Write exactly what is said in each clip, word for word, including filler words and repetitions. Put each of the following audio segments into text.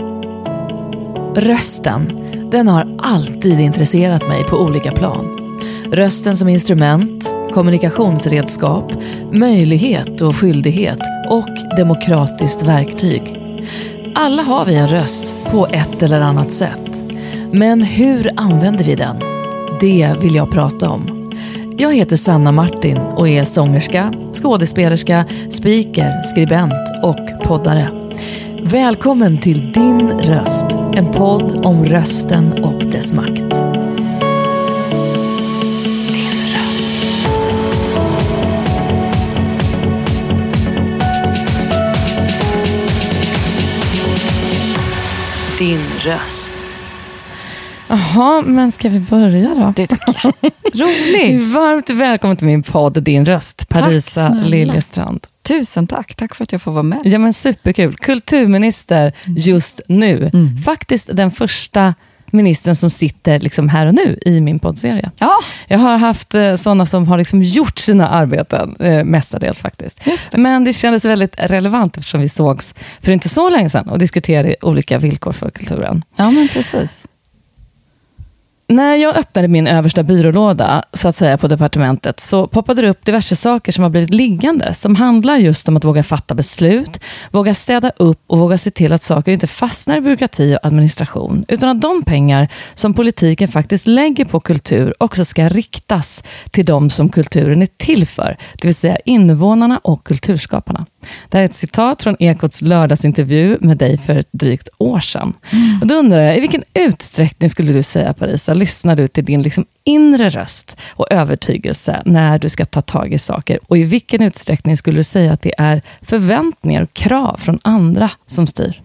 Rösten, den har alltid intresserat mig på olika plan. Rösten som instrument, kommunikationsredskap, möjlighet och skyldighet och demokratiskt verktyg. Alla har vi en röst på ett eller annat sätt. Men hur använder vi den? Det vill jag prata om. Jag heter Sanna Martin och är sångerska, skådespelerska, speaker, skribent och poddare. Välkommen till Din röst, en podd om rösten och dess makt. Din röst. Din röst. Jaha, men ska vi börja då? Det tycker jag. Roligt. Varmt välkommen till min podd Din röst, Parisa Liljestrand. Tusen tack. Tack för att jag får vara med. Ja, men superkul. Kulturminister just nu. Mm. Faktiskt den första ministern som sitter liksom här och nu i min poddserie. Ja. Jag har haft eh, sådana som har liksom gjort sina arbeten eh, mestadels faktiskt. Just det. Men det kändes väldigt relevant eftersom vi sågs för inte så länge sedan och diskuterade olika villkor för kulturen. Ja, men precis. När jag öppnade min översta byrålåda så att säga på departementet så poppade det upp diverse saker som har blivit liggande som handlar just om att våga fatta beslut, våga städa upp och våga se till att saker inte fastnar i byråkrati och administration utan att de pengar som politiken faktiskt lägger på kultur också ska riktas till de som kulturen är till för, det vill säga invånarna och kulturskaparna. Det här är ett citat från Ekots lördagsintervju med dig för ett drygt år sedan. Mm. Och då undrar jag, i vilken utsträckning skulle du säga, Parisa, lyssnar du till din liksom inre röst och övertygelse när du ska ta tag i saker? Och i vilken utsträckning skulle du säga att det är förväntningar och krav från andra som styr?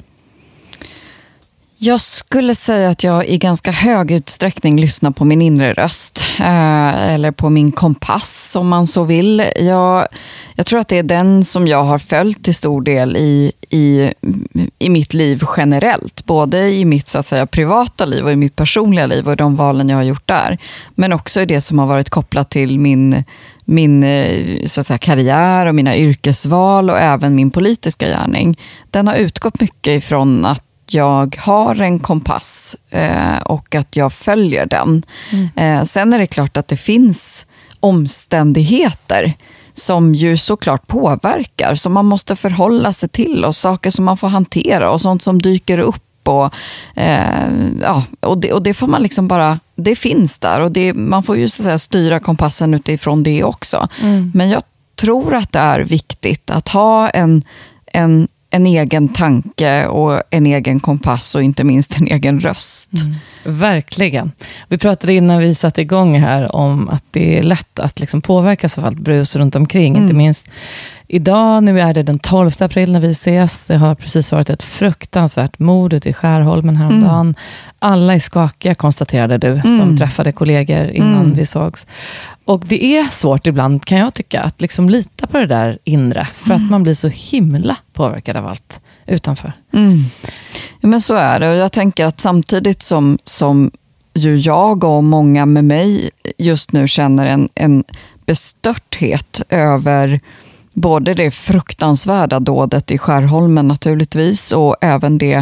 Jag skulle säga att jag i ganska hög utsträckning lyssnar på min inre röst. Eh, eller på min kompass om man så vill. Jag, jag tror att det är den som jag har följt till stor del i, i, i mitt liv generellt. Både i mitt så att säga, privata liv och i mitt personliga liv och de valen jag har gjort där. Men också i det som har varit kopplat till min, min så att säga, karriär och mina yrkesval och även min politiska gärning. Den har utgått mycket ifrån att jag har en kompass eh, och att jag följer den. Mm. Eh, sen är det klart att det finns omständigheter som ju såklart påverkar, som man måste förhålla sig till och saker som man får hantera och sånt som dyker upp. Och, eh, ja, och, det, och det får man liksom bara, det finns där och det, man får ju så att säga styra kompassen utifrån det också. Mm. Men jag tror att det är viktigt att ha en, en en egen tanke och en egen kompass och inte minst en egen röst. Mm. Verkligen. Vi pratade innan vi satte igång här om att det är lätt att liksom påverkas av allt brus runt omkring. Mm. Inte minst idag, nu är det den tolfte april när vi ses. Det har precis varit ett fruktansvärt mord ute i Skärholmen häromdagen. Mm. Alla är skakiga, konstaterade du, mm. som träffade kollegor innan mm. vi sågs. Och det är svårt ibland, kan jag tycka, att liksom lita på det där inre. För mm. att man blir så himla påverkad av allt utanför. Mm. Ja, men så är det. Och jag tänker att samtidigt som, som ju jag och många med mig just nu känner en, en bestörthet över både det fruktansvärda dådet i Skärholmen naturligtvis och även det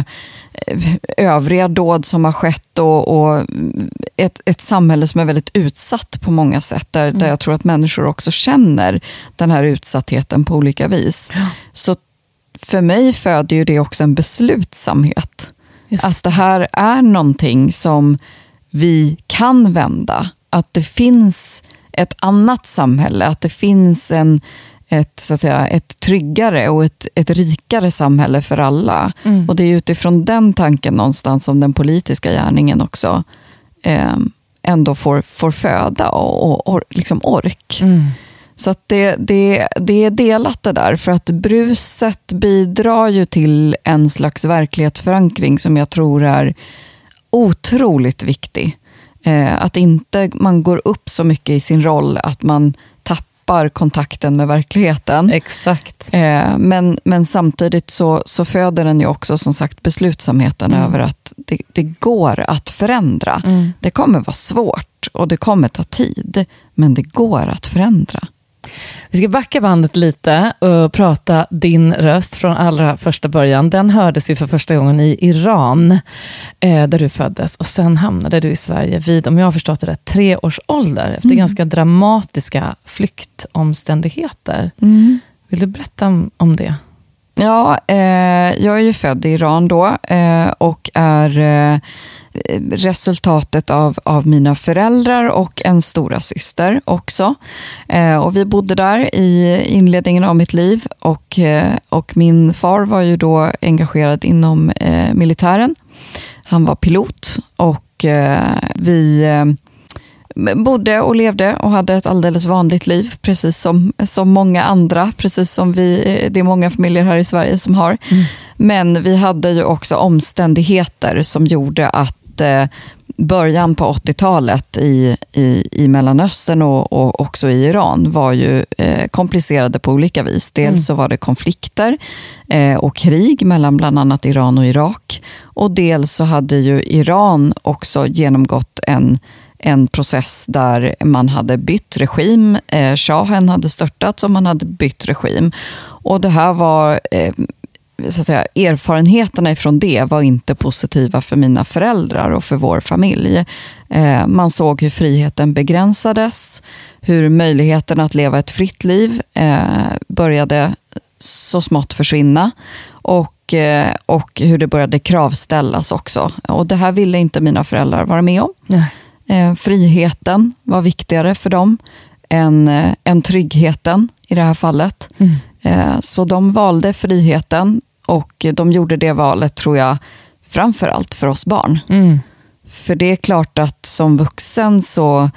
övriga dåd som har skett och, och ett, ett samhälle som är väldigt utsatt på många sätt där, mm. där jag tror att människor också känner den här utsattheten på olika vis. Ja. Så för mig föder ju det också en beslutsamhet. Just. Att det här är någonting som vi kan vända. Att det finns ett annat samhälle, att det finns en ett, så att säga, ett tryggare och ett, ett rikare samhälle för alla. Mm. Och det är utifrån den tanken någonstans som den politiska gärningen också eh, ändå får, får föda och, och, och liksom ork. Mm. Så att det, det, det är delat det där, för att bruset bidrar ju till en slags verklighetsförankring som jag tror är otroligt viktig. Eh, att inte man går upp så mycket i sin roll att man tappar kontakten med verkligheten. Exakt. Eh, men, men samtidigt så, så föder den ju också som sagt beslutsamheten mm. över att det, det går att förändra. Mm. Det kommer vara svårt och det kommer ta tid, men det går att förändra. Vi ska backa bandet lite och prata din röst från allra första början. Den hördes ju för första gången i Iran, eh, där du föddes. Och sen hamnade du i Sverige vid, om jag har förstått det rätt, tre års ålder. Efter mm. ganska dramatiska flyktomständigheter. Mm. Vill du berätta om, om det? Ja, eh, jag är ju född i Iran då eh, och är eh, resultatet av, av mina föräldrar och en stora syster också. Eh, och vi bodde där i inledningen av mitt liv och, eh, och min far var ju då engagerad inom eh, militären. Han var pilot och eh, vi eh, bodde och levde och hade ett alldeles vanligt liv, precis som, som många andra, precis som vi, det är många familjer här i Sverige som har. Mm. Men vi hade ju också omständigheter som gjorde att eh, början på åttiotalet i, i, i Mellanöstern och, och också i Iran var ju eh, komplicerade på olika vis. Dels mm. så var det konflikter eh, och krig mellan bland annat Iran och Irak. Och dels så hade ju Iran också genomgått en en process där man hade bytt regim. Eh, Shahen hade störtats och man hade bytt regim. Och det här var, eh, så att säga, erfarenheterna ifrån det var inte positiva för mina föräldrar och för vår familj. Eh, man såg hur friheten begränsades, hur möjligheten att leva ett fritt liv eh, började så smått försvinna. Och, eh, och hur det började kravställas också. Och det här ville inte mina föräldrar vara med om. Nej. Eh, friheten var viktigare för dem än, eh, än tryggheten i det här fallet. Mm. Eh, så de valde friheten och de gjorde det valet, tror jag, framförallt för oss barn. Mm. För det är klart att som vuxen så,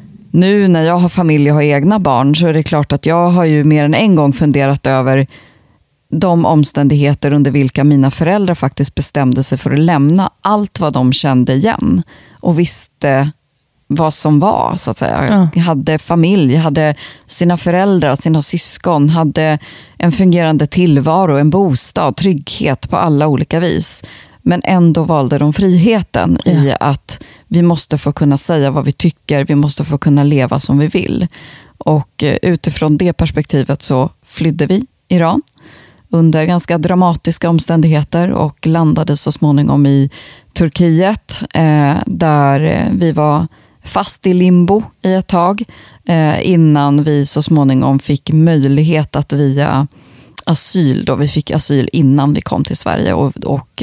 nu när jag har familj och har egna barn, så är det klart att jag har ju mer än en gång funderat över de omständigheter under vilka mina föräldrar faktiskt bestämde sig för att lämna allt vad de kände igen och visste vad som var, så att säga. Ja. Hade familj, hade sina föräldrar, sina syskon, hade en fungerande tillvaro, en bostad, trygghet på alla olika vis. Men ändå valde de friheten ja. i att vi måste få kunna säga vad vi tycker, vi måste få kunna leva som vi vill. Och utifrån det perspektivet så flydde vi Iran under ganska dramatiska omständigheter och landade så småningom i Turkiet eh, där vi var fast i limbo i ett tag eh, innan vi så småningom fick möjlighet att via asyl, då vi fick asyl innan vi kom till Sverige och, och,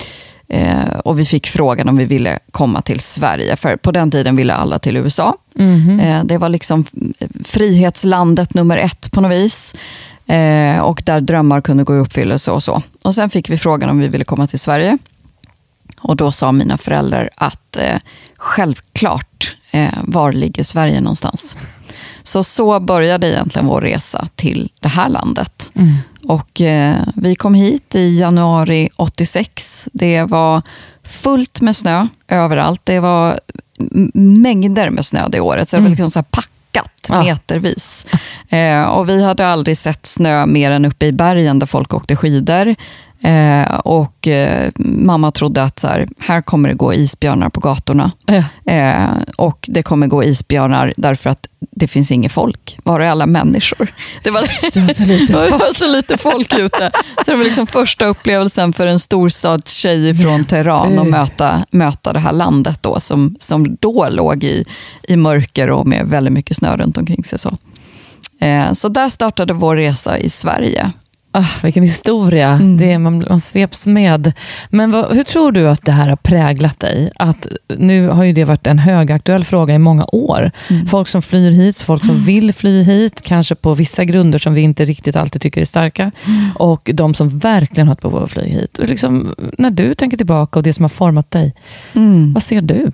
eh, och vi fick frågan om vi ville komma till Sverige, för på den tiden ville alla till U S A. Mm-hmm. Eh, det var liksom frihetslandet nummer ett på något vis. Eh, och där drömmar kunde gå i uppfyllelse och så. Och sen fick vi frågan om vi ville komma till Sverige. Och då sa mina föräldrar att eh, självklart, eh, var ligger Sverige någonstans? Så så började egentligen vår resa till det här landet. Mm. Och eh, vi kom hit i januari åttiosex. Det var fullt med snö överallt. Det var mängder med snö det året. Så det var liksom så här pack. Ja. metervis. Eh, och vi hade aldrig sett snö mer än uppe i bergen där folk åkte skidor. Eh, och eh, mamma trodde att så här, här kommer det gå isbjörnar på gatorna. Ja. Eh, och det kommer gå isbjörnar därför att det finns inget folk. Var är alla människor? Det var, det var, så, lite folk. Det var så lite folk ute. Så det var liksom första upplevelsen för en storstadstjej från Teheran att möta, möta det här landet då, som, som då låg i, i mörker och med väldigt mycket snö runt omkring sig. Så, eh, så där startade vår resa i Sverige. Oh, vilken historia. Mm. Det är, man, man sveps med. Men vad, hur tror du att det här har präglat dig? Att nu har ju det varit en högaktuell fråga i många år. Mm. Folk som flyr hit, folk som mm. vill fly hit, kanske på vissa grunder som vi inte riktigt alltid tycker är starka. Mm. Och de som verkligen har ett behov av att fly hit. Och liksom, när du tänker tillbaka och det som har format dig, mm. vad ser du?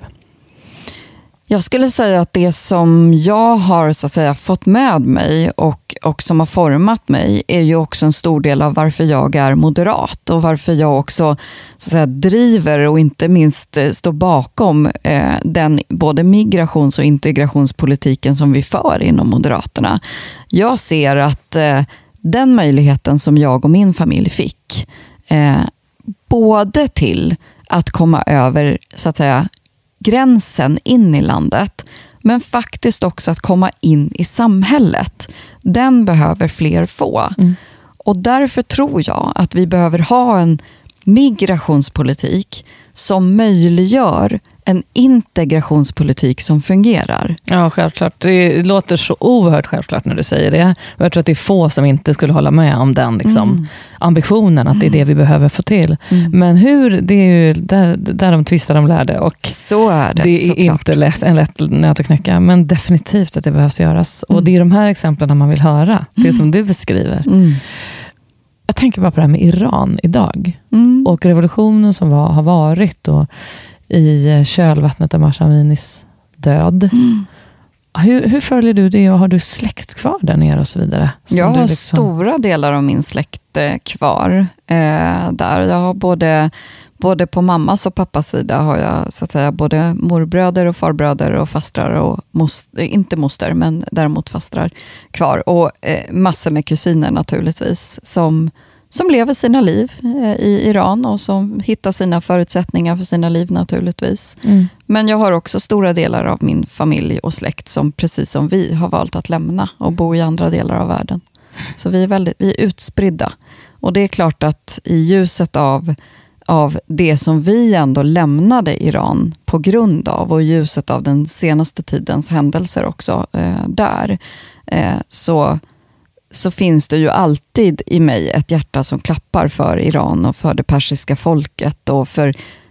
Jag skulle säga att det som jag har, så att säga, fått med mig och, och som har format mig är ju också en stor del av varför jag är moderat och varför jag också, så att säga, driver och inte minst står bakom eh, den både migrations- och integrationspolitiken som vi för inom Moderaterna. Jag ser att eh, den möjligheten som jag och min familj fick eh, både till att komma över, så att säga, gränsen in i landet, men faktiskt också att komma in i samhället. Den behöver fler få. Mm. Och därför tror jag att vi behöver ha en migrationspolitik som möjliggör en integrationspolitik som fungerar. Ja, självklart. Det låter så oerhört självklart när du säger det. Och jag tror att det är få som inte skulle hålla med om den liksom, mm. ambitionen, att det är det vi behöver få till. Mm. Men hur, det är ju där, där de tvistar de lärde. Och så är det, det är såklart. Inte lätt, en lätt nöt att knäcka, men definitivt att det behövs göras. Mm. Och det är de här exemplen man vill höra. Det som du beskriver. Mm. Jag tänker bara på det här med Iran idag. Mm. Och revolutionen som var, har varit och i kölvattnet av Mahsa Aminis död. Mm. Hur, hur följer du det och har du släkt kvar där nere och så vidare? Jag har liksom... stora delar av min släkt kvar eh, där. Jag har både, både på mammas och pappas sida har jag så att säga både morbröder och farbröder och fastrar och most, inte moster men däremot fastrar kvar. Och eh, massor med kusiner naturligtvis som som lever sina liv i Iran och som hittar sina förutsättningar för sina liv naturligtvis. Mm. Men jag har också stora delar av min familj och släkt som precis som vi har valt att lämna och bo i andra delar av världen. Så vi är väldigt vi är utspridda. Och det är klart att i ljuset av, av det som vi ändå lämnade Iran på grund av och i ljuset av den senaste tidens händelser också eh, där eh, så så finns det ju alltid i mig ett hjärta som klappar för Iran och för det persiska folket och för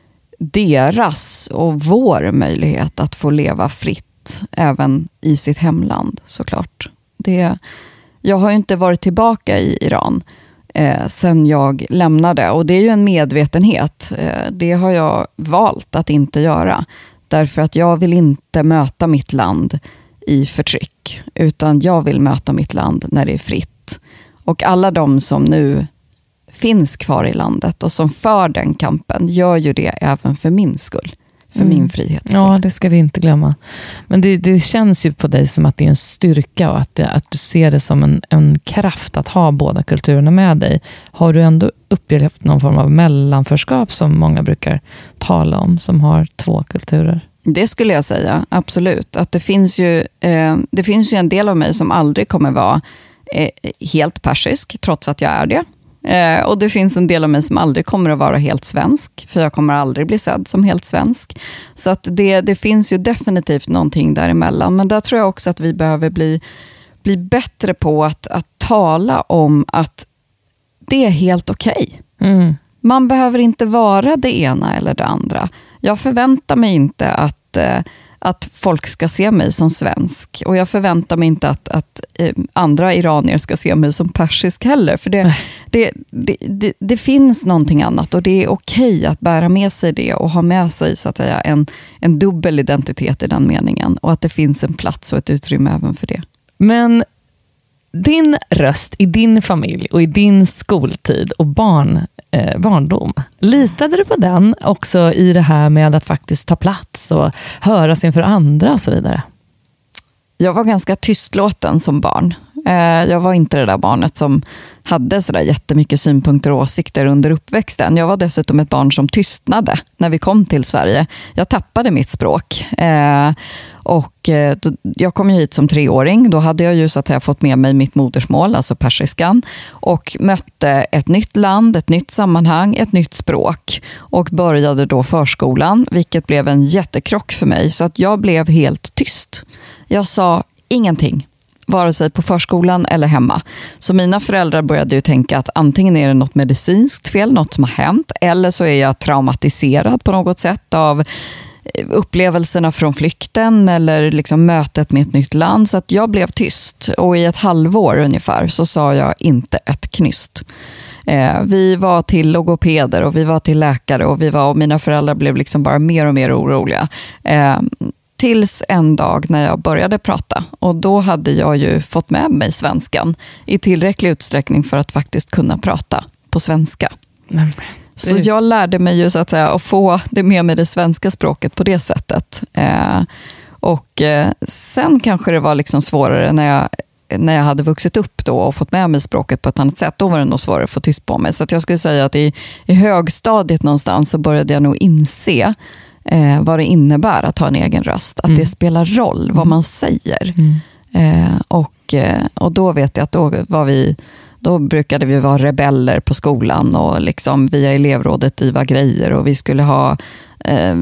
deras och vår möjlighet att få leva fritt även i sitt hemland såklart. Det, jag har ju inte varit tillbaka i Iran eh, sen jag lämnade och det är ju en medvetenhet. Eh, det har jag valt att inte göra därför att jag vill inte möta mitt land i förtryck, utan jag vill möta mitt land när det är fritt. Och alla de som nu finns kvar i landet och som för den kampen gör ju det även för min skull, för mm. min frihets skull. Ja, det ska vi inte glömma. Men det, det känns ju på dig som att det är en styrka och att, det, att du ser det som en, en kraft att ha båda kulturerna med dig. Har du ändå upplevt någon form av mellanförskap som många brukar tala om, som har två kulturer? Det skulle jag säga, absolut. Att det finns ju, eh, det finns ju en del av mig som aldrig kommer vara eh, helt persisk, trots att jag är det. Eh, och det finns en del av mig som aldrig kommer att vara helt svensk, för jag kommer aldrig bli sedd som helt svensk. Så att det, det finns ju definitivt någonting däremellan. Men där tror jag också att vi behöver bli, bli bättre på att, att tala om att det är helt okej. Okay. Mm. Man behöver inte vara det ena eller det andra. Jag förväntar mig inte att, eh, att folk ska se mig som svensk. Och jag förväntar mig inte att, att eh, andra iranier ska se mig som persisk heller. För det, det, det, det, det finns någonting annat och det är okej att bära med sig det och ha med sig så att säga, en, en dubbel identitet i den meningen. Och att det finns en plats och ett utrymme även för det. Men din röst i din familj och i din skoltid och barn, eh, barndom, litade du på den också i det här med att faktiskt ta plats och höras inför andra och så vidare? Jag var ganska tystlåten som barn. Eh, jag var inte det där barnet som hade så där jättemycket synpunkter och åsikter under uppväxten. Jag var dessutom ett barn som tystnade när vi kom till Sverige. Jag tappade mitt språk. Eh, och eh, då, jag kom hit som treåring. Då hade jag ju så att säga fått med mig mitt modersmål, alltså persiskan. Och mötte ett nytt land, ett nytt sammanhang, ett nytt språk. Och började då förskolan, vilket blev en jättekrock för mig. Så att jag blev helt tyst. Jag sa ingenting, vare sig på förskolan eller hemma. Så mina föräldrar började ju tänka att antingen är det något medicinskt fel, något som har hänt, eller så är jag traumatiserad på något sätt av upplevelserna från flykten eller liksom mötet med ett nytt land. Så att jag blev tyst och i ett halvår ungefär så sa jag inte ett knyst. Eh, vi var till logopeder och vi var till läkare och, vi var, och mina föräldrar blev liksom bara mer och mer oroliga. Eh, Tills en dag när jag började prata. Och då hade jag ju fått med mig svenskan i tillräcklig utsträckning för att faktiskt kunna prata på svenska. Mm. Så jag lärde mig ju så att säga att få det med mig det svenska språket på det sättet. Eh, och eh, sen kanske det var liksom svårare när jag, när jag hade vuxit upp då och fått med mig språket på ett annat sätt. Då var det nog svårare att få tyst på mig. Så att jag skulle säga att i, i högstadiet någonstans så började jag nog inse eh, vad det innebär att ha en egen röst. Att mm. det spelar roll vad man säger. Mm. Eh, och, eh, och då vet jag att då var vi... Då brukade vi vara rebeller på skolan och liksom via elevrådet driva grejer och vi skulle ha eh,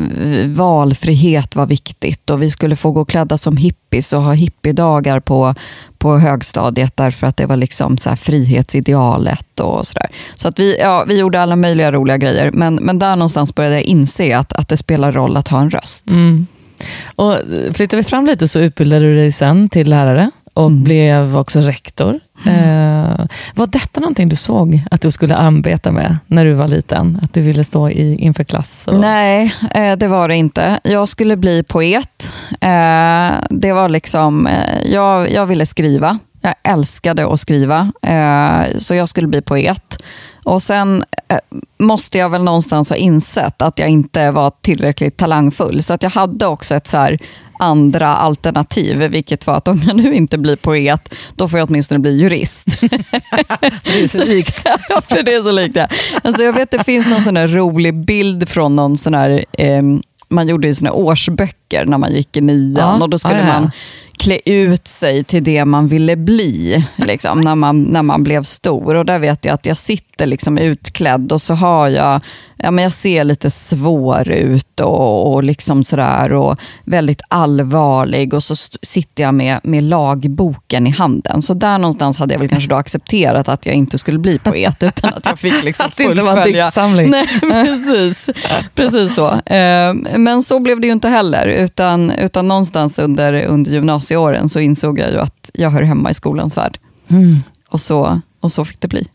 valfrihet var viktigt och vi skulle få gå klädda som hippies och ha hippiedagar på, på högstadiet därför att det var liksom så här frihetsidealet och sådär. Så att vi, ja, vi gjorde alla möjliga roliga grejer men, men där någonstans började jag inse att, att det spelar roll att ha en röst. Mm. Och flyttar vi fram lite så utbildade du dig sen till lärare och mm. blev också rektor. Mm. Eh, var detta någonting du såg att du skulle arbeta med när du var liten? Att du ville stå i, inför klass? Och... Nej, eh, det var det inte. Jag skulle bli poet. Eh, det var liksom, eh, jag, jag ville skriva. Jag älskade att skriva. Eh, så jag skulle bli poet. Och sen eh, måste jag väl någonstans ha insett att jag inte var tillräckligt talangfull. Så att jag hade också ett så här andra alternativ, vilket var att om jag nu inte blir poet, då får jag åtminstone bli jurist. Det är så likt. Ja, för det är så likt. Ja. Alltså jag vet det finns någon sån här rolig bild från någon sån här, eh, man gjorde ju såna årsböcker när man gick i nian ja, och då skulle ja, ja. man klä ut sig till det man ville bli liksom, när, man, när man blev stor. Och där vet jag att jag sitter liksom utklädd och så har jag, ja, men jag ser lite svår ut och, och liksom sådär och väldigt allvarlig och så st- sitter jag med, med lagboken i handen. Så där någonstans hade jag väl kanske då accepterat att jag inte skulle bli poet utan att jag fick liksom fullfölja. Att det inte var en diktsamling. Nej, precis. Precis så. Men så blev det ju inte heller utan, utan någonstans under, under gymnasieåren så insåg jag ju att jag hör hemma i skolans värld. Mm. Och, så, och så fick det bli.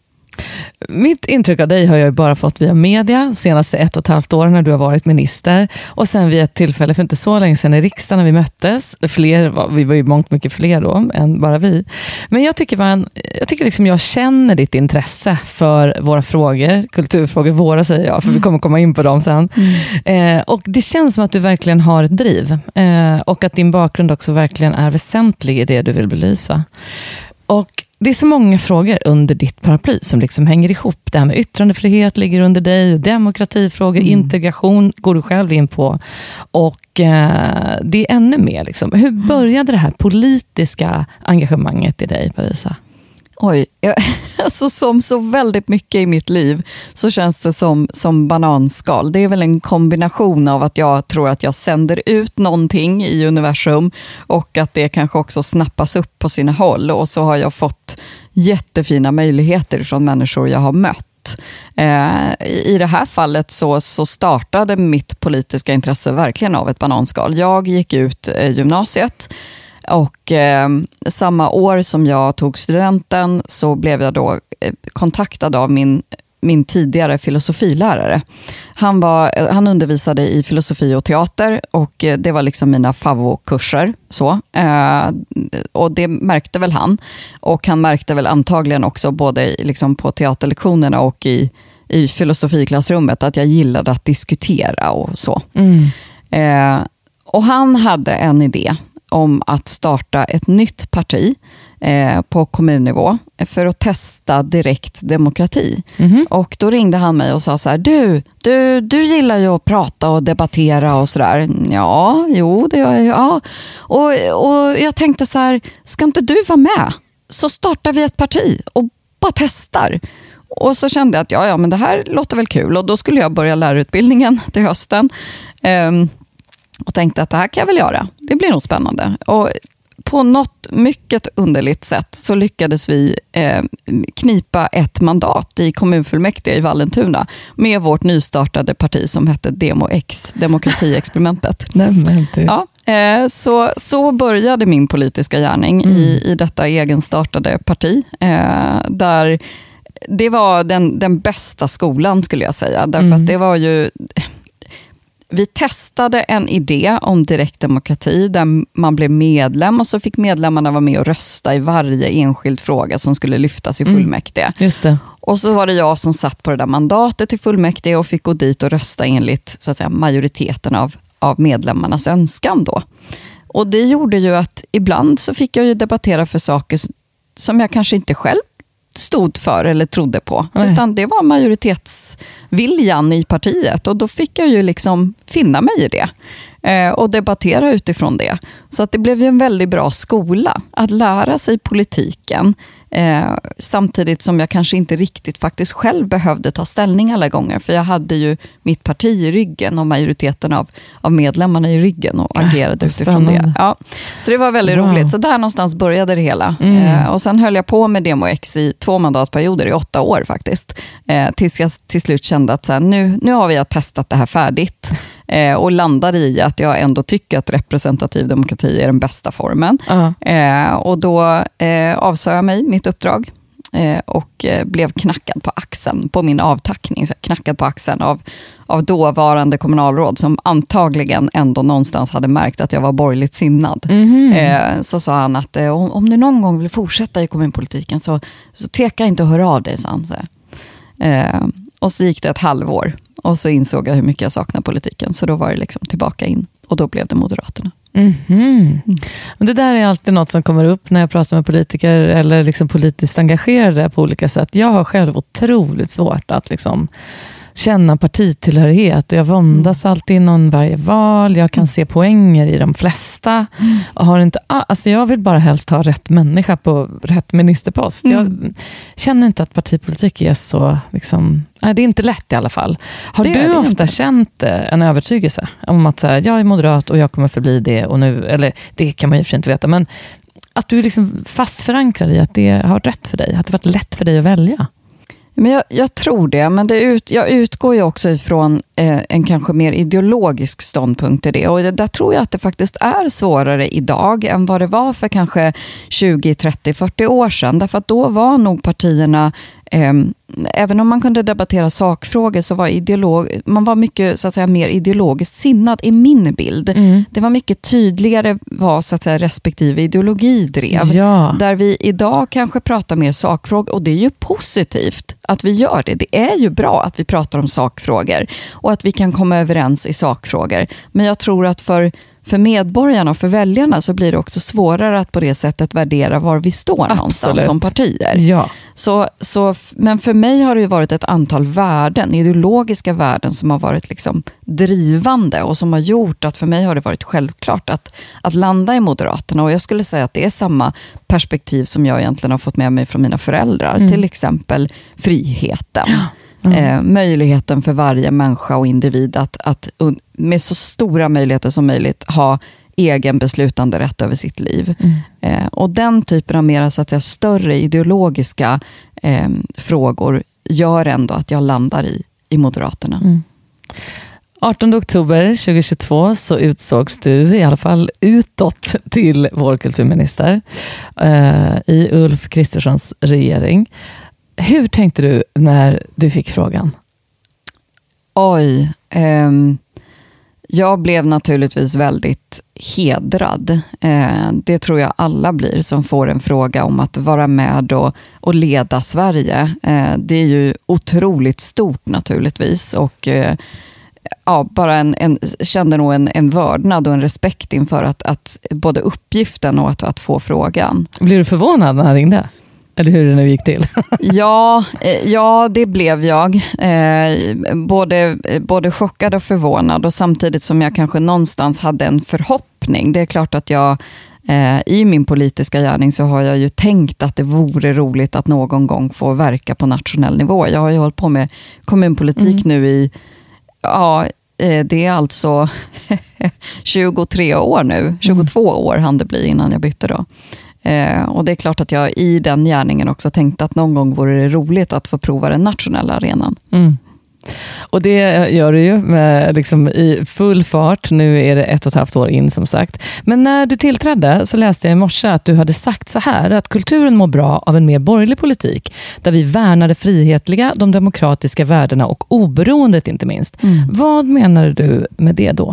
Mitt intryck av dig har jag bara fått via media senaste ett och ett halvt år när du har varit minister och sen vid ett tillfälle för inte så länge sedan i riksdagen när vi möttes. Fler, vi var ju mångt mycket fler då än bara vi. Men jag tycker, man, jag tycker liksom jag känner ditt intresse för våra frågor, kulturfrågor, våra säger jag, för vi kommer komma in på dem sen. Mm. Eh, och det känns som att du verkligen har ett driv eh, och att din bakgrund också verkligen är väsentlig i det du vill belysa. Och det är så många frågor under ditt paraply som liksom hänger ihop. Det här med yttrandefrihet ligger under dig, och demokratifrågor, mm. integration går du själv in på. Och eh, det är ännu mer. Liksom. Hur började det här politiska engagemanget i dig, Parisa? Oj, jag, alltså som så väldigt mycket i mitt liv så känns det som, som bananskal. Det är väl en kombination av att jag tror att jag sänder ut någonting i universum och att det kanske också snappas upp på sina håll. Och så har jag fått jättefina möjligheter från människor jag har mött. Eh, I det här fallet så, så startade mitt politiska intresse verkligen av ett bananskal. Jag gick ut eh, gymnasiet. Och eh, samma år som jag tog studenten så blev jag då eh, kontaktad av min, min tidigare filosofilärare. Han, var, han undervisade i filosofi och teater och eh, det var liksom mina favvokurser. Så. Eh, och det märkte väl han. Och han märkte väl antagligen också både liksom på teaterlektionerna och i, i filosofiklassrummet att jag gillade att diskutera och så. Mm. Eh, och han hade en idé om att starta ett nytt parti eh, på kommunnivå för att testa direkt demokrati. Mm-hmm. Och då ringde han mig och sa så här, du, du, du gillar ju att prata och debattera och sådär. Ja, jo, det gör jag. Ja. Och, och jag tänkte så här, ska inte du vara med? Så startar vi ett parti och bara testar. Och så kände jag att ja, ja, men det här låter väl kul. Och då skulle jag börja lärarutbildningen till hösten. Um, Och tänkte att det här kan jag väl göra. Det blir nog spännande. Och på något mycket underligt sätt så lyckades vi eh, knipa ett mandat i kommunfullmäktige i Vallentuna med vårt nystartade parti som hette DemoX, Demokratiexperimentet. Nej, ja, eh, så, så började min politiska gärning mm. i, i detta egenstartade parti. Eh, där det var den, den bästa skolan skulle jag säga. Därför mm. att det var ju... Vi testade en idé om direktdemokrati där man blev medlem och så fick medlemmarna vara med och rösta i varje enskild fråga som skulle lyftas i fullmäktige. Mm, just det. Och så var det jag som satt på det där mandatet i fullmäktige och fick gå dit och rösta enligt så att säga, majoriteten av, av medlemmarnas önskan då. Och det gjorde ju att ibland så fick jag ju debattera för saker som jag kanske inte själv stod för eller trodde på. Nej. Utan det var majoritetsviljan i partiet och då fick jag ju liksom finna mig i det eh, och debattera utifrån det. Så att det blev ju en väldigt bra skola att lära sig politiken eh, samtidigt som jag kanske inte riktigt faktiskt själv behövde ta ställning alla gånger, för jag hade ju mitt parti i ryggen och majoriteten av, av medlemmarna i ryggen och agerade äh, utifrån det. Ja. Så det var väldigt wow. roligt. Så där någonstans började det hela. Mm. Eh, och sen höll jag på med DemoX i två mandatperioder i åtta år faktiskt. Eh, tills jag till slut kände att så här, nu, nu har vi testat det här färdigt. Eh, och landade i att jag ändå tycker att representativ demokrati är den bästa formen. Uh-huh. Eh, och då eh, avsade jag mig mitt uppdrag eh, och eh, blev knackad på axeln på min avtackning. Så knackad på axeln av, av dåvarande kommunalråd som antagligen ändå någonstans hade märkt att jag var borgerligt sinnad. Mm-hmm. Eh, så sa han att eh, om, om du någon gång vill fortsätta i kommunpolitiken så, så tveka inte att höra av dig, sa han. Så eh, och så gick det ett halvår. Och så insåg jag hur mycket jag saknar politiken. Så då var det liksom tillbaka in. Och då blev det Moderaterna. Mm-hmm. Mm. Det där är alltid något som kommer upp när jag pratar med politiker. Eller liksom politiskt engagerade på olika sätt. Jag har själv otroligt svårt att liksom känna partitillhörighet. Jag våndas mm. alltid inom varje val. Jag kan mm. se poänger i de flesta. Mm. Och har inte, alltså jag vill bara helst ha rätt människa på rätt ministerpost. Mm. Jag känner inte att partipolitik är så liksom, nej, det är inte lätt i alla fall. Har det du ofta inte. känt en övertygelse om att så här, jag är moderat och jag kommer förbli det och nu, eller det kan man ju för sig inte veta, men att du är liksom fast förankrad i att det har rätt för dig, att det varit lätt för dig att välja? Men jag, jag tror det, men det ut, jag utgår ju också ifrån eh, en kanske mer ideologisk ståndpunkt i det. Och det, där tror jag att det faktiskt är svårare idag än vad det var för kanske tjugo, trettio, fyrtio år sedan. Därför att då var nog partierna, eh, även om man kunde debattera sakfrågor, så var ideolog, man var mycket så att säga, mer ideologiskt sinnad i min bild. Mm. Det var mycket tydligare vad så att säga, respektive ideologi drev. Ja. Där vi idag kanske pratar mer sakfrågor, och det är ju positivt att vi gör det. Det är ju bra att vi pratar om sakfrågor och att vi kan komma överens i sakfrågor. Men jag tror att för, för medborgarna och för väljarna så blir det också svårare att på det sättet värdera var vi står Absolut. någonstans som partier. Ja. Så, så, men för mig har det ju varit ett antal värden, ideologiska värden som har varit liksom drivande och som har gjort att för mig har det varit självklart att, att landa i Moderaterna. Och jag skulle säga att det är samma perspektiv som jag egentligen har fått med mig från mina föräldrar. Mm. Till exempel friheten. Ja. Mm. Eh, möjligheten för varje människa och individ att, att med så stora möjligheter som möjligt ha egen beslutande rätt över sitt liv. Mm. Eh, och den typen av mer så att säga, större ideologiska eh, frågor gör ändå att jag landar i, i Moderaterna. Mm. artonde oktober tjugohundratjugotvå så utsågs du i alla fall utåt till vår kulturminister eh, i Ulf Kristerssons regering. Hur tänkte du när du fick frågan? Oj, ehm, jag blev naturligtvis väldigt hedrad. Eh, det tror jag alla blir som får en fråga om att vara med och, och leda Sverige. Eh, det är ju otroligt stort naturligtvis och eh, ja, bara en, en, kände nog en, en vördnad och en respekt inför att, att både uppgiften och att, att få frågan. Blir du förvånad när han ringde? Eller hur det nu gick till? ja, ja, det blev jag. Eh, både, både chockad och förvånad. Och samtidigt som jag kanske någonstans hade en förhoppning. Det är klart att jag eh, i min politiska gärning så har jag ju tänkt att det vore roligt att någon gång få verka på nationell nivå. Jag har ju hållit på med kommunpolitik mm. nu i, ja, eh, det är alltså tjugotre år nu. tjugotvå mm. år hann det bli innan jag bytte då. Eh, och det är klart att jag i den gärningen också tänkte att någon gång vore det roligt att få prova den nationella arenan. Mm. Och det gör du ju med, liksom, i full fart. Nu är det ett och ett halvt år in som sagt. Men när du tillträdde så läste jag i morse att du hade sagt så här, att kulturen mår bra av en mer borgerlig politik där vi värnar det frihetliga, de demokratiska värdena och oberoendet inte minst. Mm. Vad menar du med det då?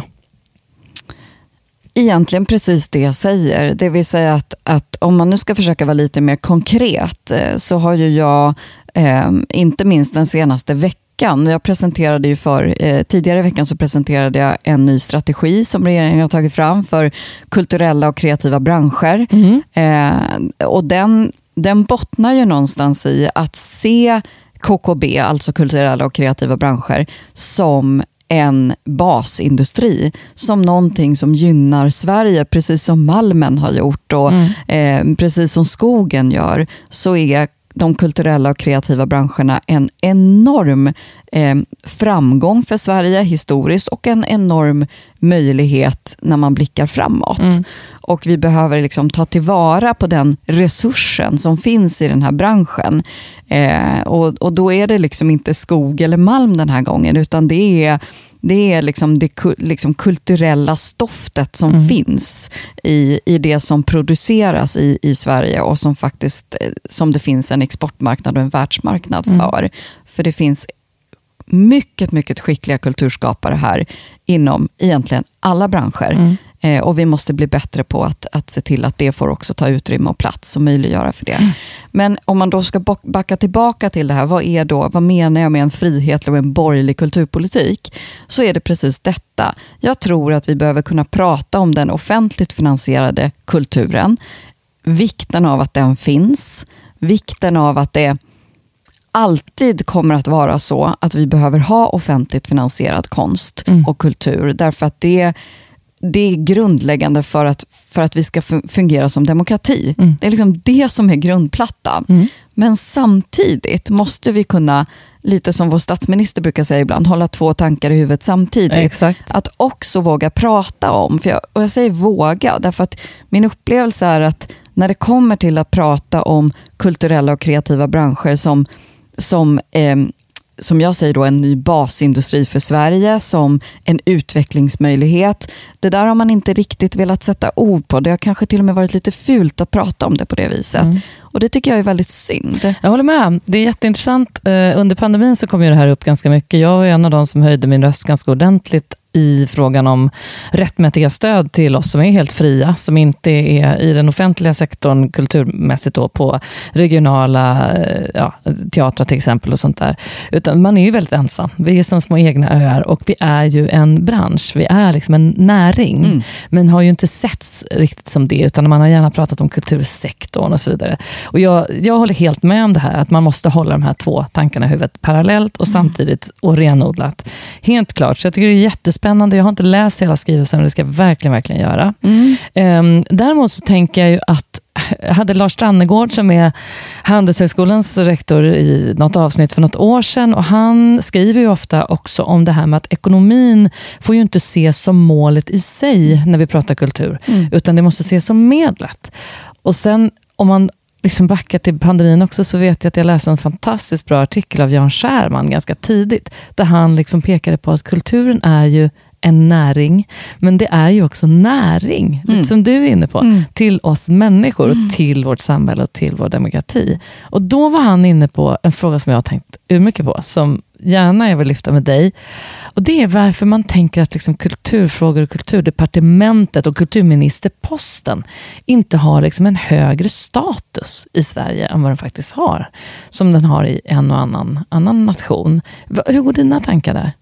Egentligen precis det jag säger. Det vill säga att, att om man nu ska försöka vara lite mer konkret så har ju jag, eh, inte minst den senaste veckan, jag presenterade ju för, eh, tidigare i veckan så presenterade jag en ny strategi som regeringen har tagit fram för kulturella och kreativa branscher. Mm. Eh, och den den bottnar ju någonstans i att se K K B, alltså kulturella och kreativa branscher, som en basindustri, som någonting som gynnar Sverige, precis som malmen har gjort och mm. eh, precis som skogen gör, så är de kulturella och kreativa branscherna en enorm eh, framgång för Sverige historiskt och en enorm möjlighet när man blickar framåt. Mm. Och vi behöver liksom ta tillvara på den resursen som finns i den här branschen. Eh, och, och då är det liksom inte skog eller malm den här gången, utan det är Det är liksom det liksom kulturella stoftet som mm. finns i, i det som produceras i, i Sverige och som faktiskt som det finns en exportmarknad och en världsmarknad mm. för. För det finns mycket, mycket skickliga kulturskapare här inom egentligen alla branscher. Mm. Eh, och vi måste bli bättre på att, att se till att det får också ta utrymme och plats och möjliggöra för det. Mm. Men om man då ska backa tillbaka till det här, vad är då, vad menar jag med en frihetlig och en borgerlig kulturpolitik? Så är det precis detta. Jag tror att vi behöver kunna prata om den offentligt finansierade kulturen. Vikten av att den finns. Vikten av att det alltid kommer att vara så att vi behöver ha offentligt finansierad konst mm. och kultur. Därför att det, det är grundläggande för att, för att vi ska fungera som demokrati. Mm. Det är liksom det som är grundplattan. Mm. Men samtidigt måste vi kunna, lite som vår statsminister brukar säga ibland, hålla två tankar i huvudet samtidigt. Exakt. Att också våga prata om, för jag, och jag säger våga, därför att min upplevelse är att när det kommer till att prata om kulturella och kreativa branscher som som, eh, som jag säger då, en ny basindustri för Sverige, som en utvecklingsmöjlighet. Det där har man inte riktigt velat sätta ord på. Det har kanske till och med varit lite fult att prata om det på det viset. Mm. Och det tycker jag är väldigt synd. Jag håller med. Det är jätteintressant. Under pandemin så kom ju det här upp ganska mycket. Jag var en av de som höjde min röst ganska ordentligt i frågan om rättmätiga stöd till oss som är helt fria, som inte är i den offentliga sektorn kulturmässigt då, på regionala ja, teatrar till exempel och sånt där. Utan man är ju väldigt ensam. Vi är som små egna öar och vi är ju en bransch. Vi är liksom en näring. Mm. Men har ju inte setts riktigt som det, utan man har gärna pratat om kultursektorn och så vidare. Och jag, jag håller helt med om det här, att man måste hålla de här två tankarna i huvudet parallellt och samtidigt och renodlat. Helt klart. Så jag tycker det är jättespännande. Spännande. Jag har inte läst hela skrivelsen och det ska jag verkligen, verkligen göra. Mm. Um, däremot så tänker jag ju att jag hade Lars Strannegård som är Handelshögskolans rektor i något avsnitt för något år sedan, och han skriver ju ofta också om det här med att ekonomin får ju inte ses som målet i sig när vi pratar kultur, mm. utan det måste ses som medlet. Och sen om man liksom backar till pandemin också, så vet jag att jag läste en fantastiskt bra artikel av Jan Scherman ganska tidigt, där han liksom pekade på att kulturen är ju en näring, men det är ju också näring, mm. lite som du är inne på, mm. till oss människor och till vårt samhälle och till vår demokrati. Och då var han inne på en fråga som jag har tänkt ur mycket på, som gärna jag vill lyfta med dig. Och det är varför man tänker att liksom kulturfrågor och kulturdepartementet och kulturministerposten inte har liksom en högre status i Sverige än vad den faktiskt har, som den har i en och annan, annan nation. Hur går dina tankar där?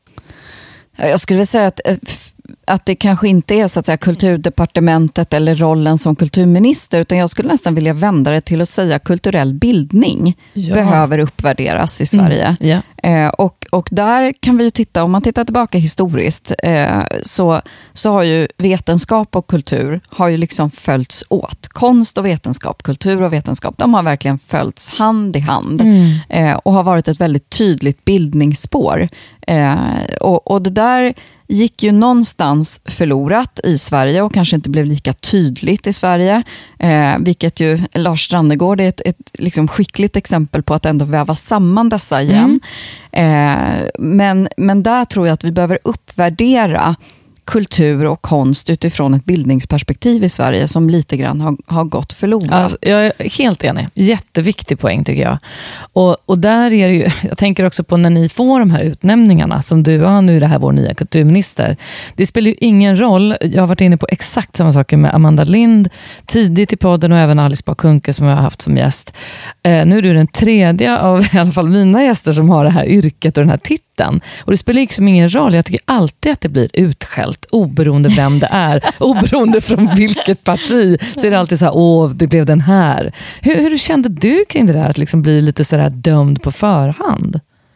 Jag skulle vilja säga att, att det kanske inte är så att säga kulturdepartementet eller rollen som kulturminister, utan jag skulle nästan vilja vända det till att säga kulturell bildning ja. behöver uppvärderas i Sverige. Mm. Yeah. Eh, och, och där kan vi ju titta, om man tittar tillbaka historiskt, eh, så, så har ju vetenskap och kultur har ju liksom följts åt. Konst och vetenskap, kultur och vetenskap, de har verkligen följts hand i hand mm. eh, och har varit ett väldigt tydligt bildningsspår. Eh, och, och det där gick ju någonstans förlorat i Sverige och kanske inte blev lika tydligt i Sverige. Eh, vilket ju Lars Strannegård är ett, ett liksom skickligt exempel på att ändå väva samman dessa igen. Mm. Eh, men, men där tror jag att vi behöver uppvärdera kultur och konst utifrån ett bildningsperspektiv i Sverige som lite grann har, har gått förlorat. Ja, jag är helt enig. Jätteviktig poäng tycker jag. Och, och där är det ju, jag tänker också på när ni får de här utnämningarna som du har, nu är det här vår nya kulturminister. Det spelar ju ingen roll. Jag har varit inne på exakt samma saker med Amanda Lind tidigt i podden och även Alice Bah Kuhnke som jag har haft som gäst. Eh, nu är du den tredje av i alla fall mina gäster som har det här yrket och den här titeln. makten. Och det spelar liksom ingen roll. Jag tycker alltid att det blir utskällt, oberoende vem det är. Oberoende från vilket parti. Så är det alltid så här, åh, det blev den här. Hur, hur kände du kring det där att liksom bli lite så här dömd på förhand?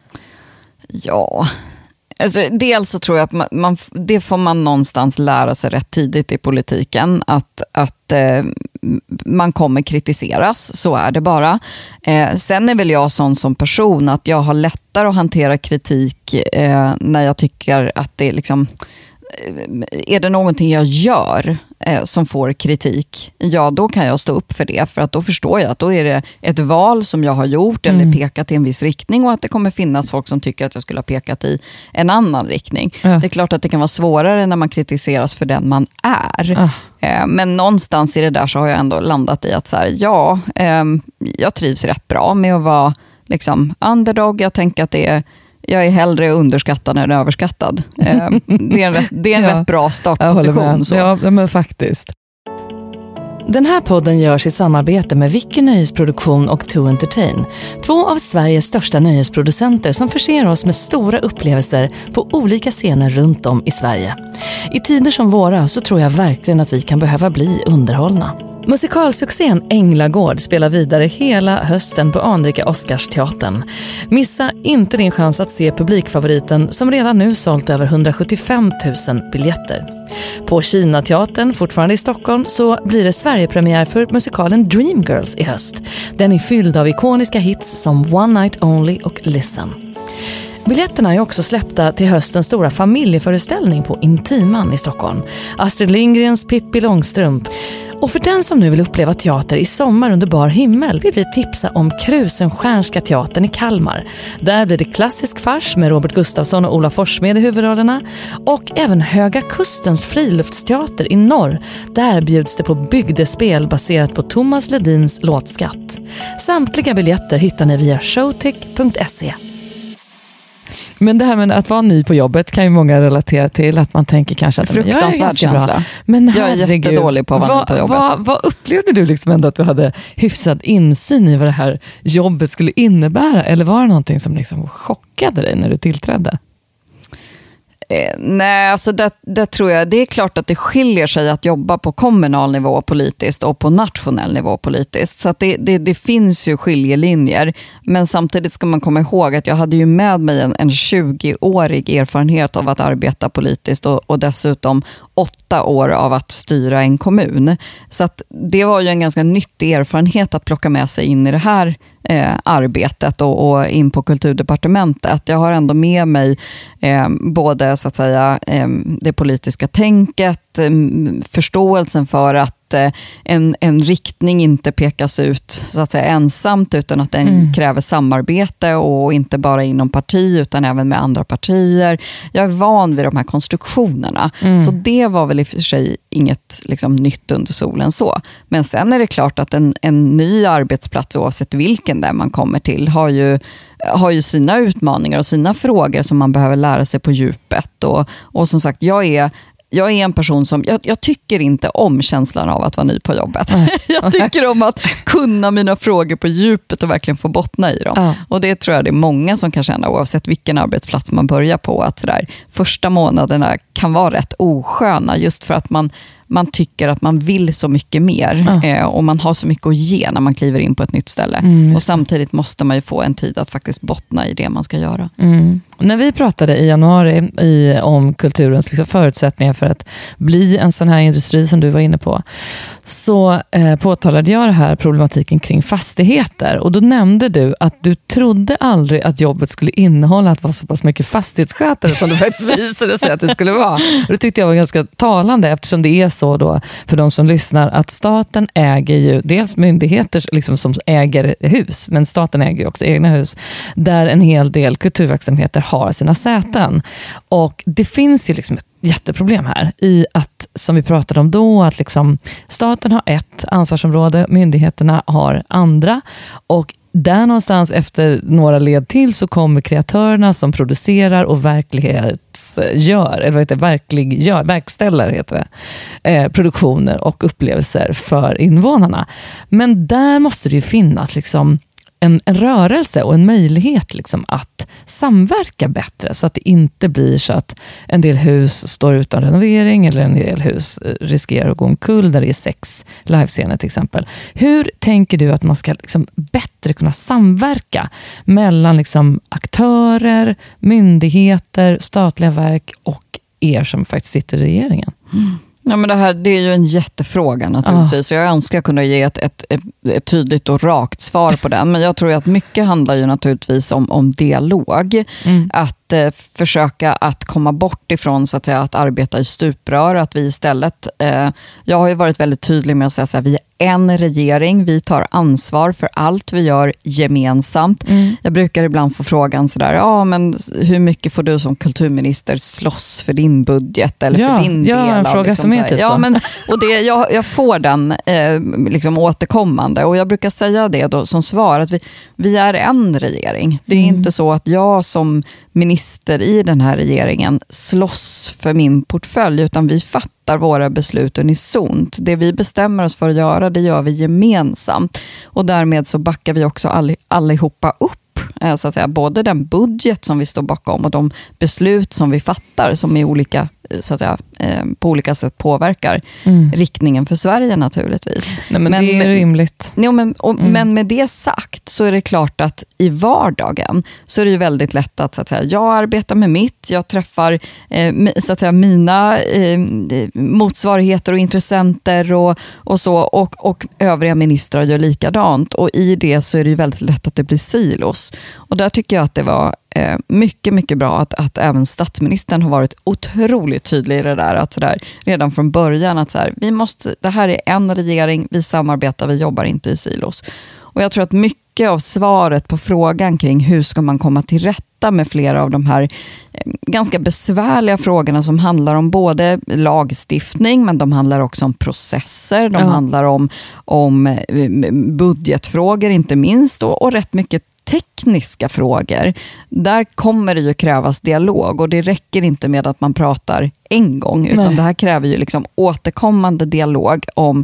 Ja, alltså, dels så tror jag att man, man, det får man någonstans lära sig rätt tidigt i politiken, att, att eh, man kommer kritiseras, så är det bara. Eh, sen är väl jag sån som person att jag har lättare att hantera kritik eh, när jag tycker att det liksom, är det någonting jag gör eh, som får kritik, ja då kan jag stå upp för det, för att då förstår jag att då är det ett val som jag har gjort eller mm. pekat i en viss riktning, och att det kommer finnas folk som tycker att jag skulle ha pekat i en annan riktning. Ja. Det är klart att det kan vara svårare när man kritiseras för den man är. Ja. Eh, men någonstans i det där så har jag ändå landat i att så här, ja, eh, jag trivs rätt bra med att vara liksom underdog. Jag tänker att det är Jag är hellre underskattad än överskattad. Eh, det är en, rätt, det är en ja, rätt bra startposition. Så. Ja, men faktiskt. Den här podden görs i samarbete med Vicky Nöjesproduktion och To Entertain. Två av Sveriges största nöjesproducenter som förser oss med stora upplevelser på olika scener runt om i Sverige. I tider som våra så tror jag verkligen att vi kan behöva bli underhållna. Musikalsuccén Änglagård spelar vidare hela hösten på Anrika Oscarsteatern. Missa inte din chans att se publikfavoriten som redan nu sålt över hundrasjuttiofem tusen biljetter. På Kinateatern, fortfarande i Stockholm, så blir det Sverigepremiär för musikalen Dreamgirls i höst. Den är fylld av ikoniska hits som One Night Only och Listen. Biljetterna är också släppta till höstens stora familjeföreställning på Intiman i Stockholm. Astrid Lindgrens Pippi Långstrump. Och för den som nu vill uppleva teater i sommar under bar himmel vill vi tipsa om Krusenstjärnska teatern i Kalmar. Där blir det klassisk fars med Robert Gustafsson och Ola Forssmed i huvudrollerna. Och även Höga Kustens friluftsteater i norr. Där bjuds det på bygdespel baserat på Thomas Ledins låtskatt. Samtliga biljetter hittar ni via showtick punkt se. Men det här med att vara ny på jobbet kan ju många relatera till, att man tänker kanske att fruktansvärd känsla. Men jag är jättedålig på att vara vad, ny på jobbet. Vad, vad upplevde du liksom ändå, att du hade hyfsad insyn i vad det här jobbet skulle innebära? Eller var det någonting som liksom chockade dig när du tillträdde? Eh, nej, alltså det, det tror jag, det är klart att det skiljer sig att jobba på kommunal nivå politiskt och på nationell nivå politiskt. Så att det, det, det finns ju skiljelinjer. Men samtidigt ska man komma ihåg att jag hade ju med mig en, en tjugoårig erfarenhet av att arbeta politiskt och, och dessutom åtta år av att styra en kommun. Så att det var ju en ganska nyttig erfarenhet att plocka med sig in i det här eh, arbetet och, och in på kulturdepartementet. Jag har ändå med mig eh, både så att säga eh, det politiska tänket, eh, förståelsen för att En, en riktning inte pekas ut så att säga ensamt, utan att den mm. kräver samarbete, och inte bara inom parti utan även med andra partier. Jag är van vid de här konstruktionerna. Mm. Så det var väl i och för sig inget liksom, nytt under solen så. Men sen är det klart att en, en ny arbetsplats, oavsett vilken där man kommer till, har ju har ju sina utmaningar och sina frågor som man behöver lära sig på djupet. Och, och som sagt, jag är Jag är en person som, jag, jag tycker inte om känslan av att vara ny på jobbet. Mm. Jag tycker om att kunna mina frågor på djupet och verkligen få bottna i dem. Mm. Och det tror jag det är många som kan känna, oavsett vilken arbetsplats man börjar på, att sådär, första månaderna kan vara rätt osköna, just för att man man tycker att man vill så mycket mer ja. eh, och man har så mycket att ge när man kliver in på ett nytt ställe. Mm, och samtidigt måste man ju få en tid att faktiskt bottna i det man ska göra. Mm. När vi pratade i januari i, om kulturens liksom, förutsättningar för att bli en sån här industri som du var inne på, så eh, påtalade jag det här problematiken kring fastigheter. Och då nämnde du att du trodde aldrig att jobbet skulle innehålla att vara så pass mycket fastighetsskötare som du faktiskt visade sig att det skulle vara. Och det tyckte jag var ganska talande, eftersom det är så då, för de som lyssnar, att staten äger ju dels myndigheter liksom, som äger hus, men staten äger ju också egna hus, där en hel del kulturverksamheter har sina säten. Och det finns ju liksom ett jätteproblem här i att, som vi pratade om då, att liksom staten har ett ansvarsområde, myndigheterna har andra, och där någonstans efter några led till så kommer kreatörerna som producerar och verklighetsgör, eller vad heter det, verkliggör, verkställer heter det, eh, produktioner och upplevelser för invånarna. Men där måste det ju finnas liksom en, en rörelse och en möjlighet liksom att samverka bättre, så att det inte blir så att en del hus står utan renovering eller en del hus riskerar att gå omkull där det är sex livescener till exempel. Hur tänker du att man ska liksom bättre kunna samverka mellan liksom aktörer, myndigheter, statliga verk och er som faktiskt sitter i regeringen? Mm. Ja, men det här det är ju en jättefråga naturligtvis. Ah. Jag önskar kunna ge ett, ett, ett, ett tydligt och rakt svar på den. Men jag tror att mycket handlar ju naturligtvis om, om dialog. Mm. Att eh, försöka att komma bort ifrån så att säga, att arbeta i stuprör. Att vi istället, eh, jag har ju varit väldigt tydlig med att säga så här, vi är en regering, vi tar ansvar för allt vi gör gemensamt. Mm. Jag brukar ibland få frågan sådär, ja men hur mycket får du som kulturminister slåss för din budget eller ja, för din del? Ja, en fråga liksom, som är typ ja, så. Men, och det, jag, jag får den eh, liksom återkommande och jag brukar säga det då som svar att vi, vi är en regering. Det är mm. inte så att jag som minister i den här regeringen slåss för min portfölj, utan vi fattar våra beslut unisont. Det vi bestämmer oss för att göra, det gör vi gemensamt. Och därmed så backar vi också all, allihopa upp, så att säga, både den budget som vi står bakom och de beslut som vi fattar som är olika, så att säga, på olika sätt påverkar mm. riktningen för Sverige naturligtvis. Nej, men, men det är med, rimligt. Ja, men, och, mm. men med det sagt så är det klart att i vardagen så är det ju väldigt lätt att, så att säga, jag arbetar med mitt, jag träffar eh, så att säga, mina eh, motsvarigheter och intressenter och, och så och, och övriga ministrar gör likadant, och i det så är det ju väldigt lätt att det blir silos. Och där tycker jag att det var mycket, mycket bra att, att även statsministern har varit otroligt tydlig i det där, att så där, redan från början att så här, vi måste, det här är en regering, vi samarbetar, vi jobbar inte i silos. Och jag tror att mycket av svaret på frågan kring hur ska man komma till rätta med flera av de här ganska besvärliga frågorna som handlar om både lagstiftning, men de handlar också om processer, de ja. handlar om, om budgetfrågor inte minst, och, och rätt mycket tekniska frågor. Där kommer det ju krävas dialog, och det räcker inte med att man pratar en gång, utan Nej. det här kräver ju liksom återkommande dialog om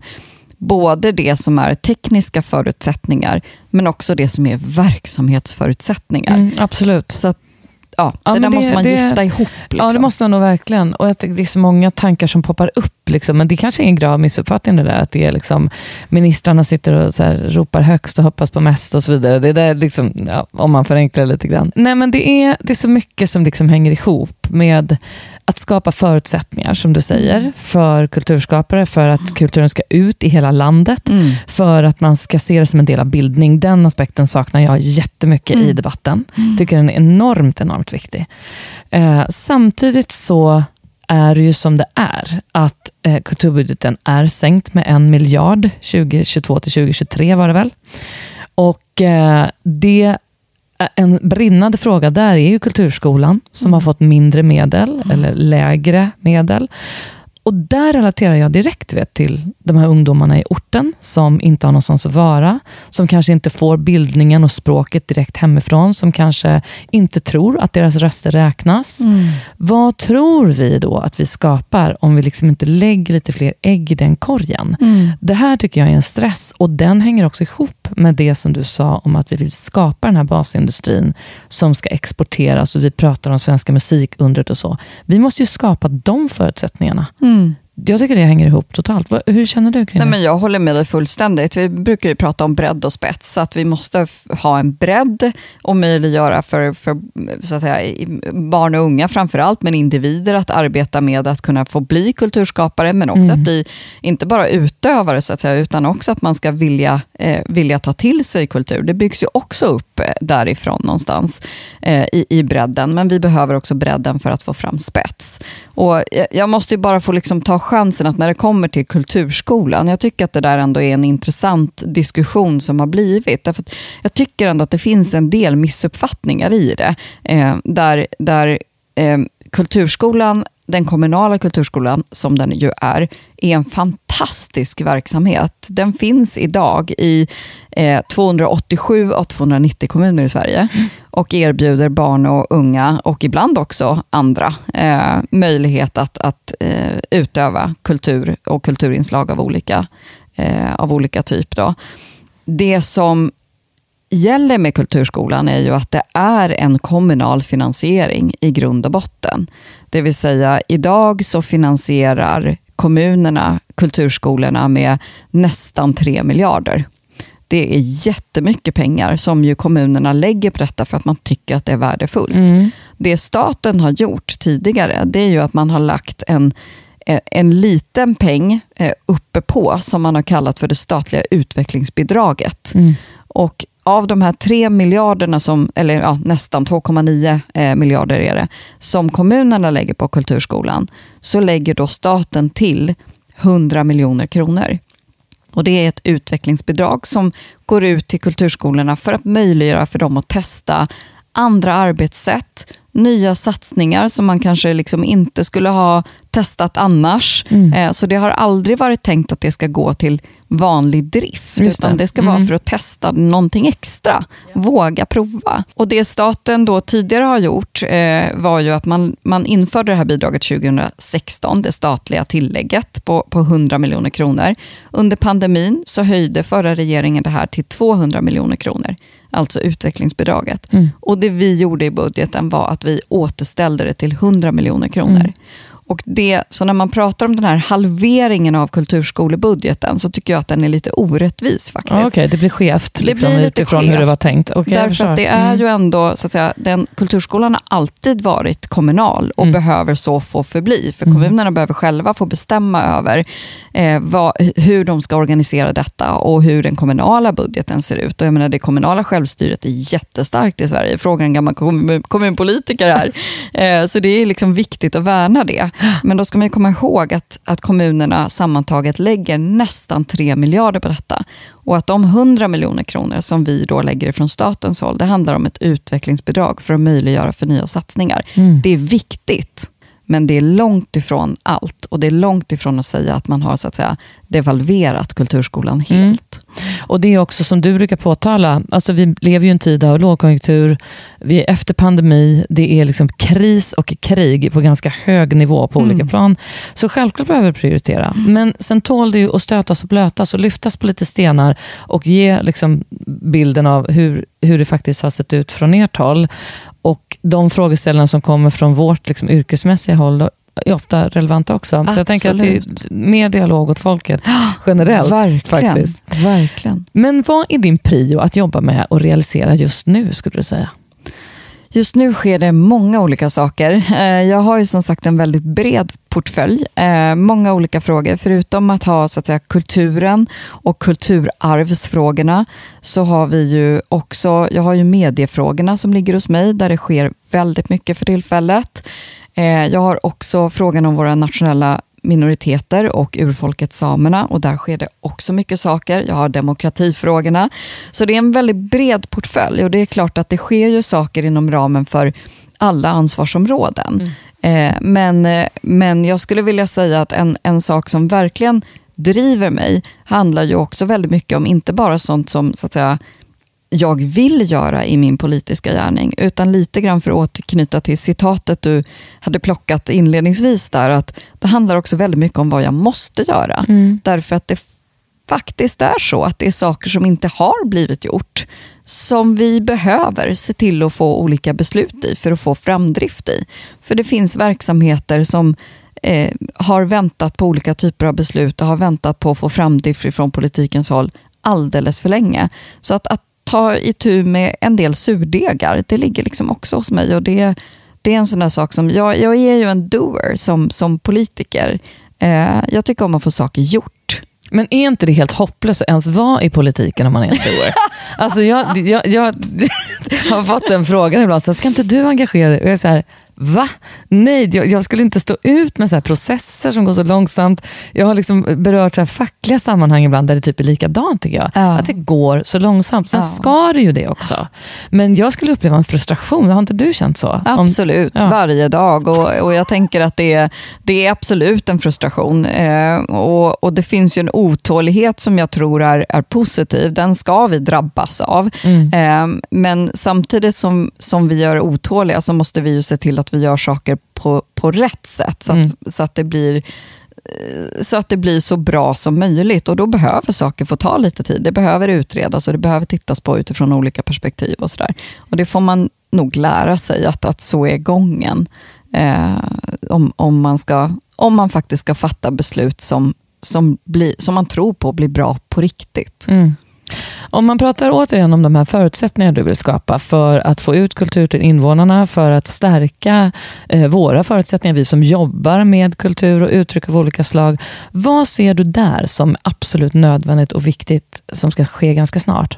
både det som är tekniska förutsättningar, men också det som är verksamhetsförutsättningar. Mm, absolut. Så att, ja, ja, det där det, måste man det, gifta ihop. Liksom. Ja, det måste man nog verkligen. Och att det är så många tankar som poppar upp. Liksom. Men det kanske är en grav missuppfattning det där. Att det är liksom, ministrarna sitter och så här, ropar högst och hoppas på mest och så vidare. Det är där liksom, ja, om man förenklar lite grann. Nej, men det är, det är så mycket som liksom hänger ihop med att skapa förutsättningar, som du säger, för kulturskapare, för att kulturen ska ut i hela landet, mm. för att man ska se det som en del av bildning. Den aspekten saknar jag jättemycket mm. i debatten. Mm. Tycker den är enormt, enormt viktig. Eh, samtidigt så är det ju som det är, att eh, kulturbudgeten är sänkt med en miljard tjugohundratjugotvå till tjugohundratjugotre var det väl. Och eh, det en brinnande fråga där är ju kulturskolan som mm. har fått mindre medel mm. eller lägre medel. Och där relaterar jag direkt vet, till de här ungdomarna i orten som inte har någonstans att vara, som kanske inte får bildningen och språket direkt hemifrån, som kanske inte tror att deras röster räknas. Mm. Vad tror vi då att vi skapar om vi liksom inte lägger lite fler ägg i den korgen? Mm. Det här tycker jag är en stress, och den hänger också ihop med det som du sa om att vi vill skapa den här basindustrin som ska exporteras, och vi pratar om svenska musikundret och så. Vi måste ju skapa de förutsättningarna. Mm. Jag tycker det hänger ihop totalt. Hur känner du kring det? Nej, men jag håller med dig fullständigt. Vi brukar ju prata om bredd och spets. Så att vi måste ha en bredd och möjliggöra för, för så att säga, barn och unga framförallt, men individer att arbeta med att kunna få bli kulturskapare, men också mm. att bli inte bara utövare så att säga, utan också att man ska vilja, eh, vilja ta till sig kultur. Det byggs ju också upp därifrån någonstans eh, i, i bredden, men vi behöver också bredden för att få fram spets. Och jag måste ju bara få liksom ta chansen att när det kommer till kulturskolan, jag tycker att det där ändå är en intressant diskussion som har blivit. Därför att jag tycker ändå att det finns en del missuppfattningar i det. Eh, där där eh, kulturskolan, den kommunala kulturskolan som den ju är, är en fantastisk verksamhet. Den finns idag i eh, tvåhundraåttiosju av tvåhundranittio kommuner i Sverige mm. och erbjuder barn och unga, och ibland också andra, eh, möjlighet att, att eh, utöva kultur och kulturinslag av olika, eh, av olika typ. Då. Det som gäller med kulturskolan är ju att det är en kommunal finansiering i grund och botten. Det vill säga, idag så finansierar kommunerna kulturskolorna med nästan tre miljarder. Det är jättemycket pengar som ju kommunerna lägger på detta för att man tycker att det är värdefullt. Mm. Det staten har gjort tidigare, det är ju att man har lagt en, en liten peng uppe på som man har kallat för det statliga utvecklingsbidraget. Mm. Och av de här tre miljarderna, som, eller ja, nästan två komma nio eh, miljarder är det, som kommunerna lägger på kulturskolan, så lägger då staten till hundra miljoner kronor. Och det är ett utvecklingsbidrag som går ut till kulturskolorna för att möjliggöra för dem att testa andra arbetssätt, nya satsningar som man kanske liksom inte skulle ha testat annars. Mm. Så det har aldrig varit tänkt att det ska gå till vanlig drift, Just utan det, det ska mm. vara för att testa någonting extra. Ja. Våga prova. Och det staten då tidigare har gjort eh, var ju att man, man införde det här bidraget tjugohundrasexton, det statliga tillägget på, på hundra miljoner kronor. Under pandemin så höjde förra regeringen det här till tvåhundra miljoner kronor. Alltså utvecklingsbidraget. Mm. Och det vi gjorde i budgeten var att vi återställde det till hundra miljoner kronor. Mm. Och det, så när man pratar om den här halveringen av kulturskolebudgeten så tycker jag att den är lite orättvis faktiskt. Okej, okay, det blir skevt det liksom, blir lite utifrån skevt, hur det var tänkt. Okay, därför att det är mm. ju ändå, så att säga, den kulturskolan har alltid varit kommunal och mm. behöver så få förbli. För mm. kommunerna behöver själva få bestämma över eh, vad, hur de ska organisera detta och hur den kommunala budgeten ser ut. Och jag menar, det kommunala självstyret är jättestarkt i Sverige. Frågan en gammal kommun, kommunpolitiker här. eh, så det är liksom viktigt att värna det. Men då ska man ju komma ihåg att, att kommunerna sammantaget lägger nästan tre miljarder på detta. Och att de hundra miljoner kronor som vi då lägger ifrån statens håll, det handlar om ett utvecklingsbidrag för att möjliggöra för nya satsningar. Mm. Det är viktigt, men det är långt ifrån allt. Och det är långt ifrån att säga att man har så att säga devalverat kulturskolan helt. Mm. Och det är också som du brukar påtala, alltså vi lever ju en tid av lågkonjunktur, vi är efter pandemi, det är liksom kris och krig på ganska hög nivå på mm. olika plan. Så självklart behöver vi prioritera. Mm. Men sen tål det ju att stötas och blötas och lyftas på lite stenar och ge liksom bilden av hur, hur det faktiskt har sett ut från ert håll. Och de frågeställningar som kommer från vårt liksom, yrkesmässiga håll är ofta relevanta också. Absolut. Så jag tänker att det är mer dialog åt folket generellt. Verkligen, faktiskt. verkligen. Men vad är din prio att jobba med och realisera just nu, skulle du säga? Just nu sker det många olika saker. Jag har ju som sagt en väldigt bred portfölj. Många olika frågor. Förutom att ha så att säga, kulturen och kulturarvsfrågorna så har vi ju också, jag har ju mediefrågorna som ligger hos mig där det sker väldigt mycket för tillfället. Jag har också frågan om våra nationella minoriteter och urfolket samerna och där sker det också mycket saker. Jag har demokratifrågorna. Så det är en väldigt bred portfölj och det är klart att det sker ju saker inom ramen för alla ansvarsområden. Mm. Eh, men, men jag skulle vilja säga att en, en sak som verkligen driver mig handlar ju också väldigt mycket om inte bara sånt som så att säga jag vill göra i min politiska gärning, utan lite grann för att återknyta till citatet du hade plockat inledningsvis där, att det handlar också väldigt mycket om vad jag måste göra. Mm. Därför att det faktiskt är så att det är saker som inte har blivit gjort som vi behöver se till att få olika beslut i för att få framdrift i. För det finns verksamheter som eh, har väntat på olika typer av beslut och har väntat på att få framdrift från politikens håll alldeles för länge. Så att, att ta itu med en del surdegar, det ligger liksom också hos mig och det, det är en sån där sak som, jag, jag är ju en doer som, som politiker. Eh, jag tycker om att få saker gjort. Men är inte det helt hopplöst att ens vara i politiken om man är en doer? Alltså jag, jag, jag har fått en fråga ibland, så ska inte du engagera dig? Och jag är så här, va? Nej, jag, jag skulle inte stå ut med så här processer som går så långsamt. Jag har liksom berört så här fackliga sammanhang ibland där det typ är likadant tycker jag. Ja. Att det går så långsamt. Sen ja. ska det ju det också. Men jag skulle uppleva en frustration. Har inte du känt så? Absolut, Om, ja. varje dag. Och, och jag tänker att det är, det är absolut en frustration. Eh, och, och det finns ju en otålighet som jag tror är, är positiv. Den ska vi drabbas av. Mm. Eh, men samtidigt som, som vi gör otåliga så måste vi ju se till att vi gör saker på, på rätt sätt så att, mm. så att det blir så att det blir så bra som möjligt. Och då behöver saker få ta lite tid. Det behöver utredas och det behöver tittas på utifrån olika perspektiv och sådär. Och det får man nog lära sig att, att så är gången. Eh, om, om, man ska, om man faktiskt ska fatta beslut som, som, blir, som man tror på blir bra på riktigt. Mm. Om man pratar återigen om de här förutsättningarna du vill skapa för att få ut kultur till invånarna, för att stärka eh, våra förutsättningar, vi som jobbar med kultur och uttryck av olika slag. Vad ser du där som absolut nödvändigt och viktigt som ska ske ganska snart?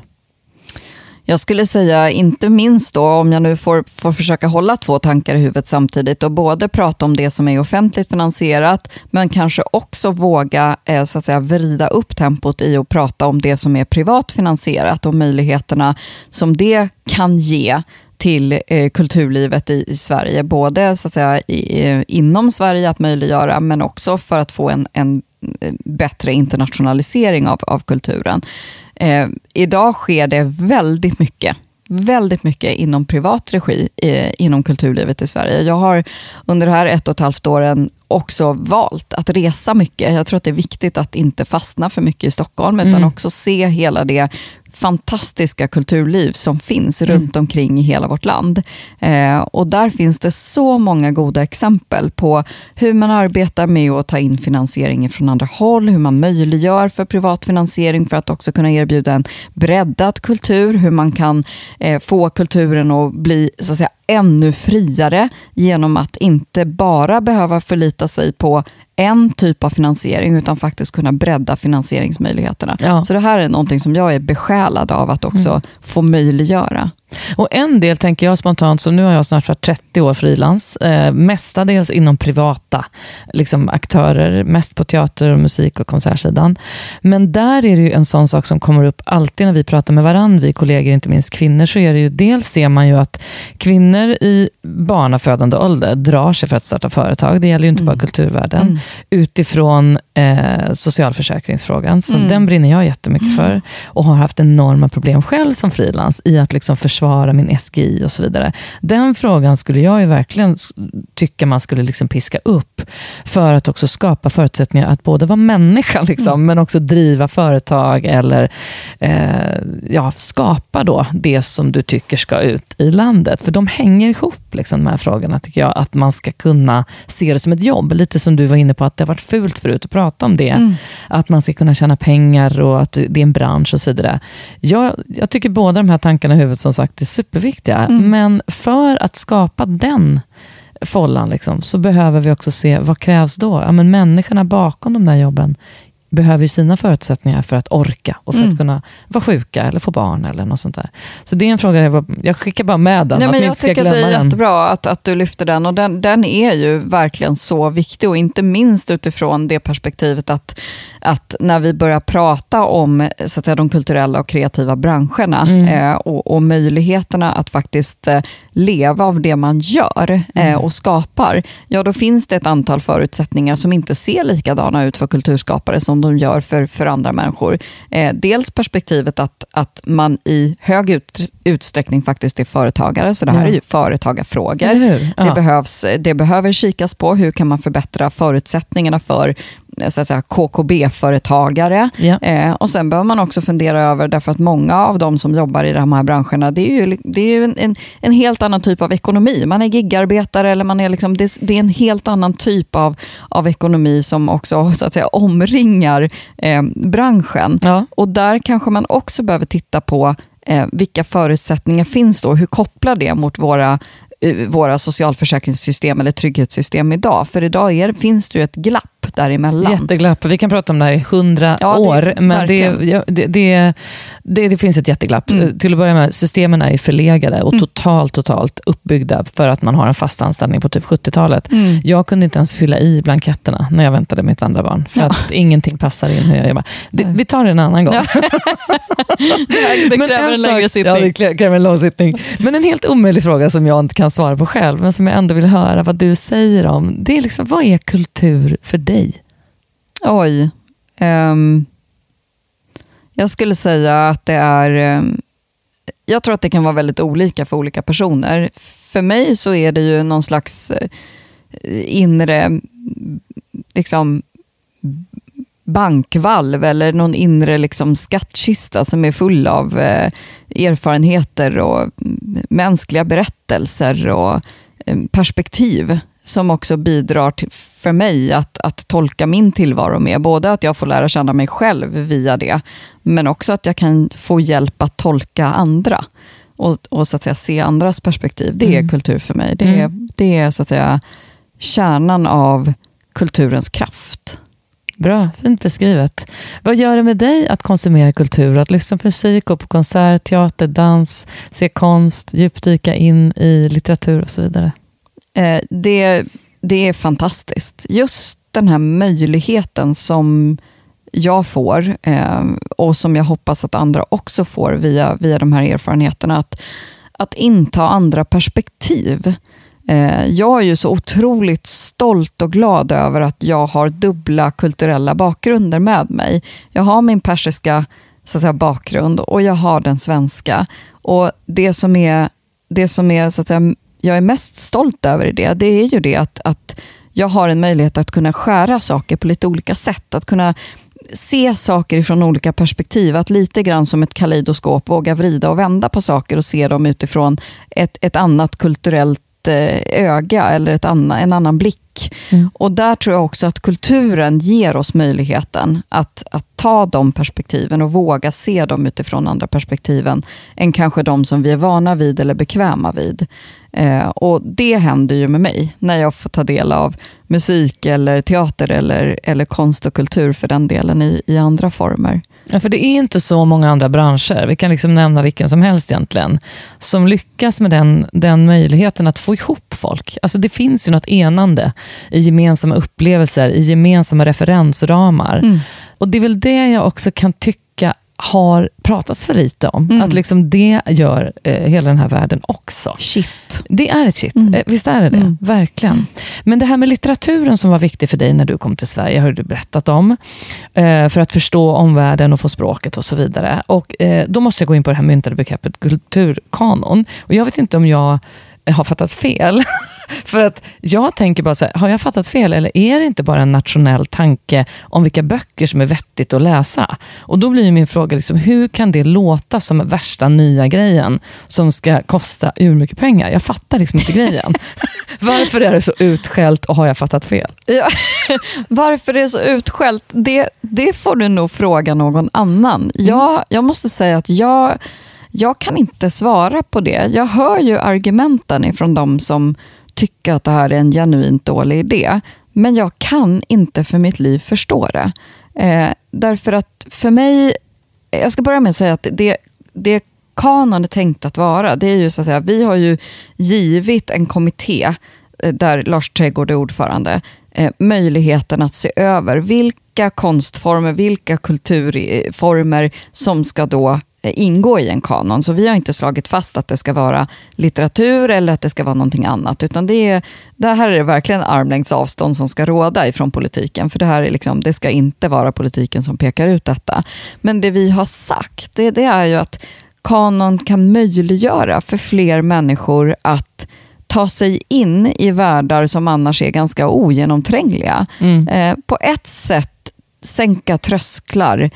Jag skulle säga, inte minst då, om jag nu får, får försöka hålla två tankar i huvudet samtidigt och både prata om det som är offentligt finansierat men kanske också våga eh, så att säga, vrida upp tempot i att prata om det som är privat finansierat och möjligheterna som det kan ge till eh, kulturlivet i, i Sverige. Både så att säga, i, eh, inom Sverige att möjliggöra men också för att få en, en bättre internationalisering av, av kulturen. Eh, idag sker det väldigt mycket, väldigt mycket inom privat regi eh, inom kulturlivet i Sverige. Jag har under det här ett och ett halvt åren också valt att resa mycket. Jag tror att det är viktigt att inte fastna för mycket i Stockholm utan mm. också se hela det fantastiska kulturliv som finns mm. runt omkring i hela vårt land. Eh, och där finns det så många goda exempel på hur man arbetar med att ta in finansiering från andra håll, hur man möjliggör för privat finansiering för att också kunna erbjuda en breddad kultur, hur man kan eh, få kulturen att bli så att säga ännu friare genom att inte bara behöva förlita sig på en typ av finansiering utan faktiskt kunna bredda finansieringsmöjligheterna. Ja. Så det här är någonting som jag är besjälad av att också mm. få möjliggöra. Och en del tänker jag spontant, så nu har jag snart varit trettio år frilans, eh, mestadels inom privata liksom, aktörer, mest på teater och musik och konsertsidan. Men där är det ju en sån sak som kommer upp alltid när vi pratar med varandra, vi kollegor, inte minst kvinnor, så är det ju, dels ser man ju att kvinnor i barnafödande ålder drar sig för att starta företag, det gäller ju inte mm. bara kulturvärlden, mm. utifrån eh, socialförsäkringsfrågan, så mm. den brinner jag jättemycket för och har haft enorma problem själv som frilans i att liksom försvara min S G I och så vidare. Den frågan skulle jag ju verkligen tycka man skulle liksom piska upp för att också skapa förutsättningar att både vara människa liksom, mm. men också driva företag eller eh, ja, skapa då det som du tycker ska ut i landet. För de hänger ihop liksom, de här frågorna tycker jag, att man ska kunna se det som ett jobb. Lite som du var inne på att det har varit fult förut att prata om det. Mm. Att man ska kunna tjäna pengar och att det är en bransch och så vidare. Jag, jag tycker båda de här tankarna i huvudet som sagt är superviktiga. Mm. Men för att skapa den follan liksom, så behöver vi också se vad krävs då. Ja, men människorna bakom de där jobben behöver ju sina förutsättningar för att orka och för mm. att kunna vara sjuka eller få barn eller något sånt där. Så det är en fråga jag, var, jag skickar bara med den. Nej, att men ni jag inte ska tycker glömma att det är den. jättebra att, att du lyfter den och den, den är ju verkligen så viktig och inte minst utifrån det perspektivet att, att när vi börjar prata om så att säga, de kulturella och kreativa branscherna mm. eh, och, och möjligheterna att faktiskt eh, leva av det man gör eh, mm. och skapar, ja då finns det ett antal förutsättningar som inte ser likadana ut för kulturskapare som de gör för, för andra människor. Eh, dels perspektivet att, att man i hög ut, utsträckning faktiskt är företagare, så det här ja. är ju företagarfrågor. Ja. Det, behövs, det behöver kikas på hur kan man förbättra förutsättningarna för så att säga, K K B-företagare. Ja. Eh, och sen behöver man också fundera över, därför att många av de som jobbar i de här branscherna, det är ju, det är ju en, en, en helt annan typ av ekonomi. Man är gigarbetare eller man är liksom, det, det är en helt annan typ av, av ekonomi som också så att säga, omringar eh, branschen. Ja. Och där kanske man också behöver titta på eh, vilka förutsättningar finns då, hur kopplar det mot våra våra socialförsäkringssystem eller trygghetssystem idag. För idag är, finns det ju ett glapp däremellan. Jätteglapp. Vi kan prata om det här i hundra ja, år. Men det, det, det, det, det finns ett jätteglapp. Mm. Till att börja med, systemen är förlegade och mm. totalt, totalt uppbyggda för att man har en fast anställning på typ sjuttiotalet. Mm. Jag kunde inte ens fylla i blanketterna när jag väntade mitt andra barn. För ja. att ingenting passar in hur jag jobbar. Det, vi tar det en annan gång. Ja. det, det kräver en, en längre sittning. Ja, det kräver en lång sittning. Men en helt omöjlig fråga som jag inte kan svara på själv, men som jag ändå vill höra vad du säger om. Det är liksom, vad är kultur för dig? Oj. Um, jag skulle säga att det är... Um, jag tror att det kan vara väldigt olika för olika personer. För mig så är det ju någon slags uh, inre liksom, bankvalv eller någon inre liksom skattkista som är full av eh, erfarenheter och mänskliga berättelser och eh, perspektiv som också bidrar till, för mig att, att tolka min tillvaro med. Både att jag får lära känna mig själv via det, men också att jag kan få hjälp att tolka andra och, och så att säga se andras perspektiv. Det är mm. kultur för mig. Det är, mm. det är så att säga kärnan av kulturens kraft. Bra, fint beskrivet. Vad gör det med dig att konsumera kultur? Att lyssna på musik, gå på konsert, teater, dans, se konst, djupdyka in i litteratur och så vidare? Eh, det, det är fantastiskt. Just den här möjligheten som jag får eh, och som jag hoppas att andra också får via, via de här erfarenheterna. Att, att inta andra perspektiv. Jag är ju så otroligt stolt och glad över att jag har dubbla kulturella bakgrunder med mig. Jag har min persiska så att säga, bakgrund och jag har den svenska. Och det som är, det som är så att säga, jag är mest stolt över i det, det är ju det att, att jag har en möjlighet att kunna skära saker på lite olika sätt. Att kunna se saker från olika perspektiv. Att lite grann som ett kaleidoskop våga vrida och vända på saker och se dem utifrån ett, ett annat kulturellt öga eller ett annan, en annan blick. Mm. Och där tror jag också att kulturen ger oss möjligheten att, att ta de perspektiven och våga se dem utifrån andra perspektiven än kanske de som vi är vana vid eller bekväma vid. Eh, och det händer ju med mig när jag får ta del av musik eller teater eller, eller konst och kultur för den delen i, i andra former. Ja, för det är inte så många andra branscher, vi kan liksom nämna vilken som helst egentligen, som lyckas med den, den möjligheten att få ihop folk. Alltså det finns ju något enande i gemensamma upplevelser, i gemensamma referensramar. Mm. Och det är väl det jag också kan tycka har pratats för lite om. Mm. Att liksom det gör eh, hela den här världen också. Shit. Det är ett shit. Mm. Eh, visst är det det? Mm. Verkligen. Men det här med litteraturen som var viktig för dig när du kom till Sverige har du berättat om. Eh, för att förstå omvärlden och få språket och så vidare. Och eh, då måste jag gå in på det här myntade begreppet kulturkanon. Och jag vet inte om jag har fattat fel. För att jag tänker bara så här, har jag fattat fel eller är det inte bara en nationell tanke om vilka böcker som är vettigt att läsa? Och då blir min fråga liksom, hur kan det låta som värsta nya grejen som ska kosta ur mycket pengar? Jag fattar liksom inte grejen. Varför är det så utskällt och har jag fattat fel? Ja, varför det är så utskällt, det, det får du nog fråga någon annan. Mm. Jag, jag måste säga att jag Jag kan inte svara på det. Jag hör ju argumenten ifrån de som tycker att det här är en genuint dålig idé. Men jag kan inte för mitt liv förstå det. Eh, därför att för mig, jag ska börja med att säga att det, det kanon är tänkt att vara, det är ju så att säga, vi har ju givit en kommitté där Lars Trädgård är ordförande, eh, möjligheten att se över vilka konstformer, vilka kulturformer som ska då ingå i en kanon. Så vi har inte slagit fast att det ska vara litteratur eller att det ska vara någonting annat, utan det, är, det här är det verkligen armlängds avstånd som ska råda ifrån politiken, för det här är liksom, det ska inte vara politiken som pekar ut detta. Men det vi har sagt, det, det är ju att kanon kan möjliggöra för fler människor att ta sig in i världar som annars är ganska ogenomträngliga. Mm. Eh, på ett sätt sänka trösklar,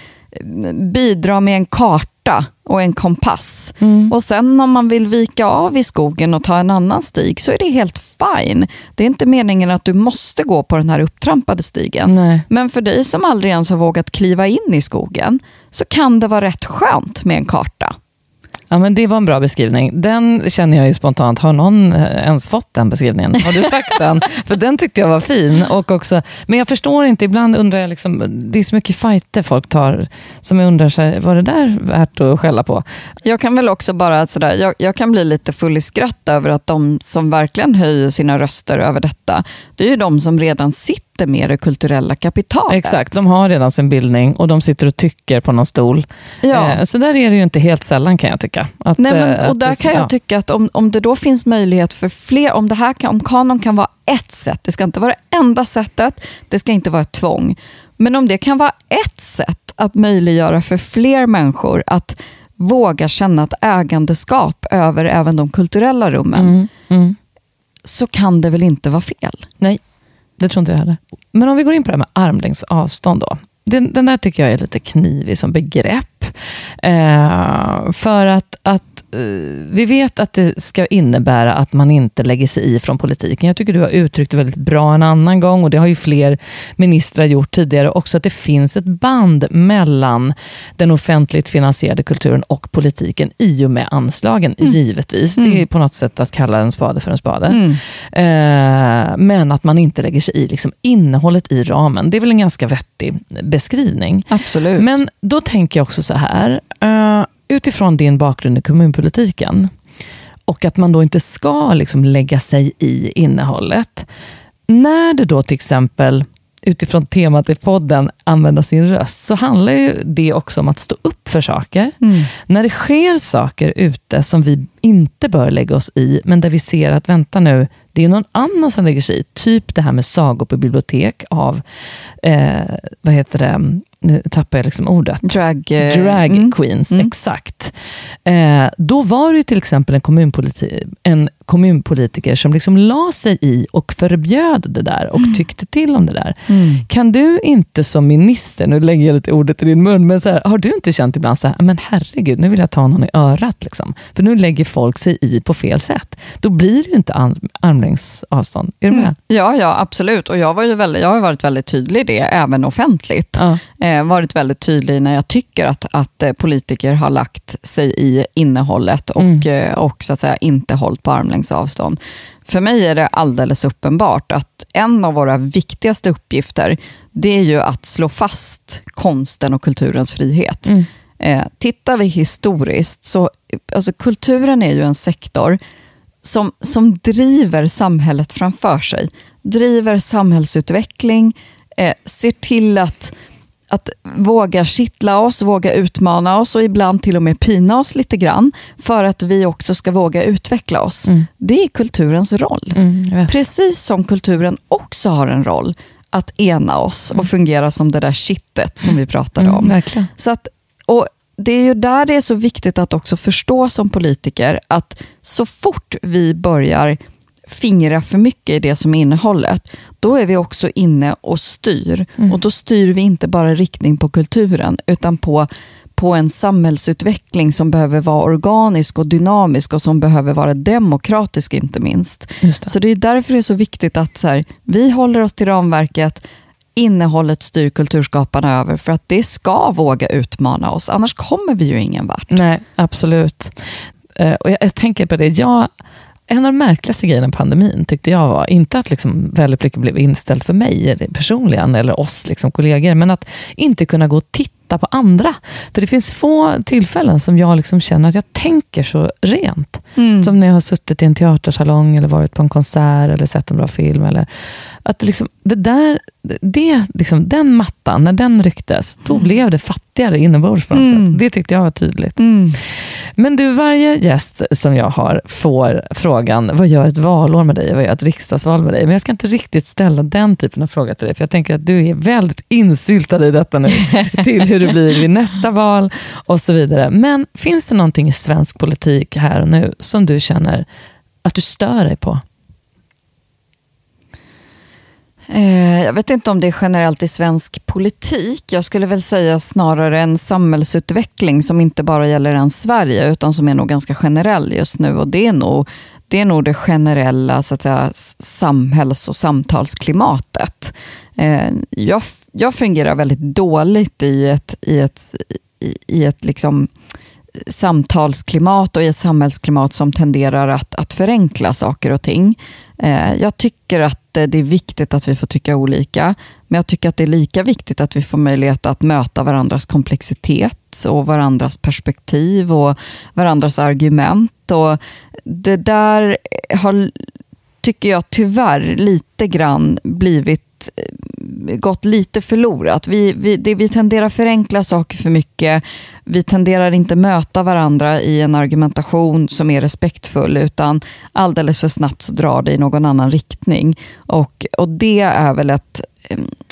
bidra med en karta och en kompass. Mm. Och sen om man vill vika av i skogen och ta en annan stig så är det helt fine. Det är inte meningen att du måste gå på den här upptrampade stigen. Nej. Men för dig som aldrig ens har vågat kliva in i skogen så kan det vara rätt skönt med en karta. Ja, men det var en bra beskrivning. Den känner jag ju spontant. Har någon ens fått den beskrivningen? Har du sagt den? För den tyckte jag var fin. Och också, men jag förstår inte, ibland undrar jag liksom, det är så mycket fighter folk tar som jag undrar sig, var det där värt att skälla på? Jag kan väl också bara sådär, jag, jag kan bli lite full i skratt över att de som verkligen höjer sina röster över detta, det är ju de som redan sitter med det kulturella kapitalet. Exakt, som har redan sin bildning och de sitter och tycker på någon stol. Ja. Eh, så där är det ju inte helt sällan, kan jag tycka. Att, Nej, men, och där det, kan jag ja. tycka att om, om det då finns möjlighet för fler, om det här kan, om kanon kan vara ett sätt, det ska inte vara det enda sättet, det ska inte vara ett tvång. Men om det kan vara ett sätt att möjliggöra för fler människor att våga känna ett ägandeskap över även de kulturella rummen, mm, mm. så kan det väl inte vara fel? Nej, det tror inte jag heller. Men om vi går in på det här med armlängds avstånd då. Den, den där tycker jag är lite knivig som begrepp. Eh, för att, att eh, vi vet att det ska innebära att man inte lägger sig i från politiken. Jag tycker du har uttryckt det väldigt bra en annan gång, och det har ju fler ministrar gjort tidigare också, att det finns ett band mellan den offentligt finansierade kulturen och politiken i och med anslagen, mm. givetvis. Mm. Det är på något sätt att kalla en spade för en spade. Mm. Eh, men att man inte lägger sig i liksom innehållet i ramen. Det är väl en ganska vettig beskrivning. Absolut. Men då tänker jag också så här, uh, utifrån din bakgrund i kommunpolitiken och att man då inte ska liksom lägga sig i innehållet. När det då till exempel utifrån temat i podden använda sin röst, så handlar ju det också om att stå upp för saker. Mm. När det sker saker ute som vi inte bör lägga oss i, men där vi ser att vänta nu, det är någon annan som lägger sig i. Typ det här med sagor på bibliotek av, eh, vad heter det, nu tappar jag liksom ordet. Drag, eh, Drag mm. queens, mm. exakt. Eh, då var det ju till exempel en, kommunpoliti- en kommunpolitiker som liksom la sig i och förbjöd det där och mm. tyckte till om det där. Mm. Kan du inte som minister, nu lägger jag lite ordet i din mun, men så här, har du inte känt ibland så här, men herregud, nu vill jag ta någon i örat liksom. För nu lägger folk sig i på fel sätt. Då blir det ju inte arm- armlängds avstånd. Är du med? Mm. Ja, ja, absolut. Och jag, var ju väldigt, jag har varit väldigt tydlig i det, även offentligt. Ja. Eh, varit väldigt tydlig när jag tycker att, att eh, politiker har lagt sig i innehållet och, mm. eh, och så att säga inte hållit på armlängds avstånd. För mig är det alldeles uppenbart att en av våra viktigaste uppgifter, det är ju att slå fast konsten och kulturens frihet. Mm. Eh, tittar vi historiskt så, alltså kulturen är ju en sektor som, som driver samhället framför sig. Driver samhällsutveckling, eh, ser till att, att våga kittla oss, våga utmana oss och ibland till och med pina oss lite grann för att vi också ska våga utveckla oss. Mm. Det är kulturens roll. Mm, precis som kulturen också har en roll att ena oss mm. och fungera som det där kittet som vi pratade mm, om. Verkligen. Så att, och det är ju där det är så viktigt att också förstå som politiker att så fort vi börjar fingra för mycket i det som är innehållet, då är vi också inne och styr. Mm. Och då styr vi inte bara riktning på kulturen utan på, på en samhällsutveckling som behöver vara organisk och dynamisk och som behöver vara demokratisk inte minst. Just det. Så det är därför det är så viktigt att så här, vi håller oss till ramverket, innehållet styr kulturskaparna över för att det ska våga utmana oss. Annars kommer vi ju ingen vart. Nej, absolut. Uh, och jag, jag tänker på det. Jag, en av de märkligaste grejerna i pandemin tyckte jag var inte att liksom väldigt mycket blev inställt för mig personligen eller oss liksom kollegor, men att inte kunna gå och titta på andra. För det finns få tillfällen som jag liksom känner att jag tänker så rent. Mm. Som när jag har suttit i en teatersalong eller varit på en konsert eller sett en bra film. Eller att liksom, det där, det, liksom, den mattan, när den rycktes, då mm. blev det fattigare inombords på något mm. sätt. Det tyckte jag var tydligt. Mm. Men du, varje gäst som jag har får frågan, vad gör ett valår med dig? Vad gör ett riksdagsval med dig? Men jag ska inte riktigt ställa den typen av fråga till dig, för jag tänker att du är väldigt insyltad i detta nu, till hur det blir vid nästa val och så vidare. Men finns det någonting i svensk politik här och nu som du känner att du stör dig på? Jag vet inte om det är generellt i svensk politik. Jag skulle väl säga snarare en samhällsutveckling som inte bara gäller än Sverige utan som är nog ganska generell just nu. Och det är nog det, är nog det generella så att säga, samhälls- och samtalsklimatet. Jag, jag fungerar väldigt dåligt i ett, i ett, i ett liksom samtalsklimat och i ett samhällsklimat som tenderar att, att förenkla saker och ting. Jag tycker att det är viktigt att vi får tycka olika, men jag tycker att det är lika viktigt att vi får möjlighet att möta varandras komplexitet och varandras perspektiv och varandras argument. Och det där har, tycker jag tyvärr lite grann blivit gått lite förlorat. Vi, vi, det, vi tenderar förenkla saker för mycket. Vi tenderar inte möta varandra i en argumentation som är respektfull, utan alldeles för snabbt så drar det i någon annan riktning. Och, och det är väl ett,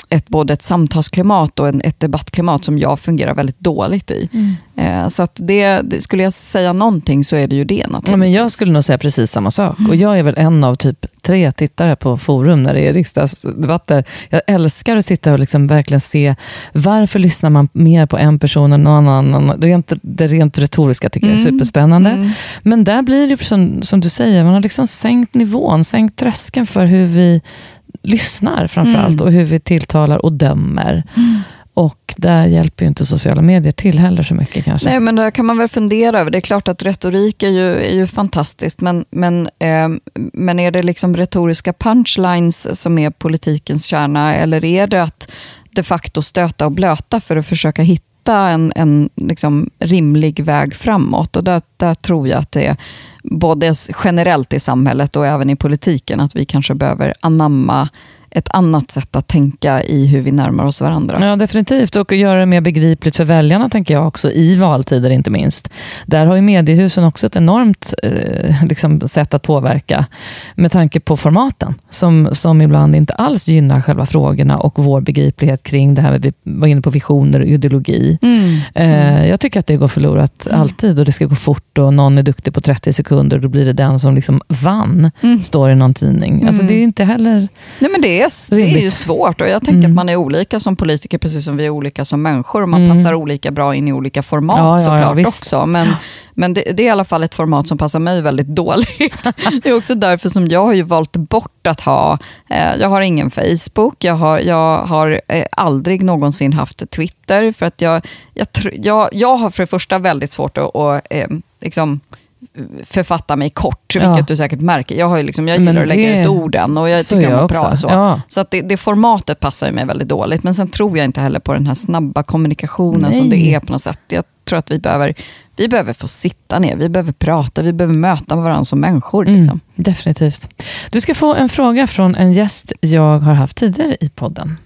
ett, både ett samtalsklimat och en, ett debattklimat som jag fungerar väldigt dåligt i. Mm. Eh, så att det, det, skulle jag säga någonting så är det ju det. Ja, men jag skulle nog säga precis samma sak. Mm. Och jag är väl en av typ tre tittare på forum när det är riksdagsdebatter. Jag älskar att sitta och liksom verkligen se varför lyssnar man mer på en person än någon annan. Det är inte det rent retoriska tycker jag är superspännande. Mm. Men där blir det som, som du säger, man har liksom sänkt nivån, sänkt tröskeln för hur vi lyssnar framförallt mm. och hur vi tilltalar och dömer. Mm. Och där hjälper ju inte sociala medier till heller så mycket kanske. Nej, men där kan man väl fundera över. Det är klart att retorik är ju, är ju fantastiskt, men, men, eh, men är det liksom retoriska punchlines som är politikens kärna, eller är det att de facto stöta och blöta för att försöka hitta en, en liksom rimlig väg framåt? Och där, där tror jag att det är både generellt i samhället och även i politiken att vi kanske behöver anamma ett annat sätt att tänka i hur vi närmar oss varandra. Ja, definitivt. Och göra det mer begripligt för väljarna, tänker jag också, i valtider inte minst. Där har ju mediehusen också ett enormt eh, liksom, sätt att påverka med tanke på formaten som, som ibland inte alls gynnar själva frågorna och vår begriplighet kring det här vi var inne på visioner och ideologi. Mm. Eh, jag tycker att det går förlorat mm. alltid och det ska gå fort och någon är duktig på trettio sekunder och då blir det den som liksom vann, mm. står i någon tidning. Mm. Alltså det är inte heller... Nej, men det är Det är ju svårt och jag tänker mm. att man är olika som politiker precis som vi är olika som människor och man mm. passar olika bra in i olika format ja, såklart ja, också. Men, men det, det är i alla fall ett format som passar mig väldigt dåligt. Det är också därför som jag har ju valt bort att ha, eh, jag har ingen Facebook, jag har, jag har eh, aldrig någonsin haft Twitter för att jag, jag, jag, jag har för det första väldigt svårt att, att eh, liksom författa mig kort, vilket ja. du säkert märker. Jag, har ju liksom, jag gillar det, att lägga ut orden och jag så tycker jag om bra. Så, ja. så att det, det formatet passar mig väldigt dåligt. Men sen tror jag inte heller på den här snabba kommunikationen Nej. som det är på något sätt. Jag tror att vi behöver, vi behöver få sitta ner, vi behöver prata, vi behöver möta varandra som människor. Liksom. Mm, definitivt. Du ska få en fråga från en gäst jag har haft tidigare i podden.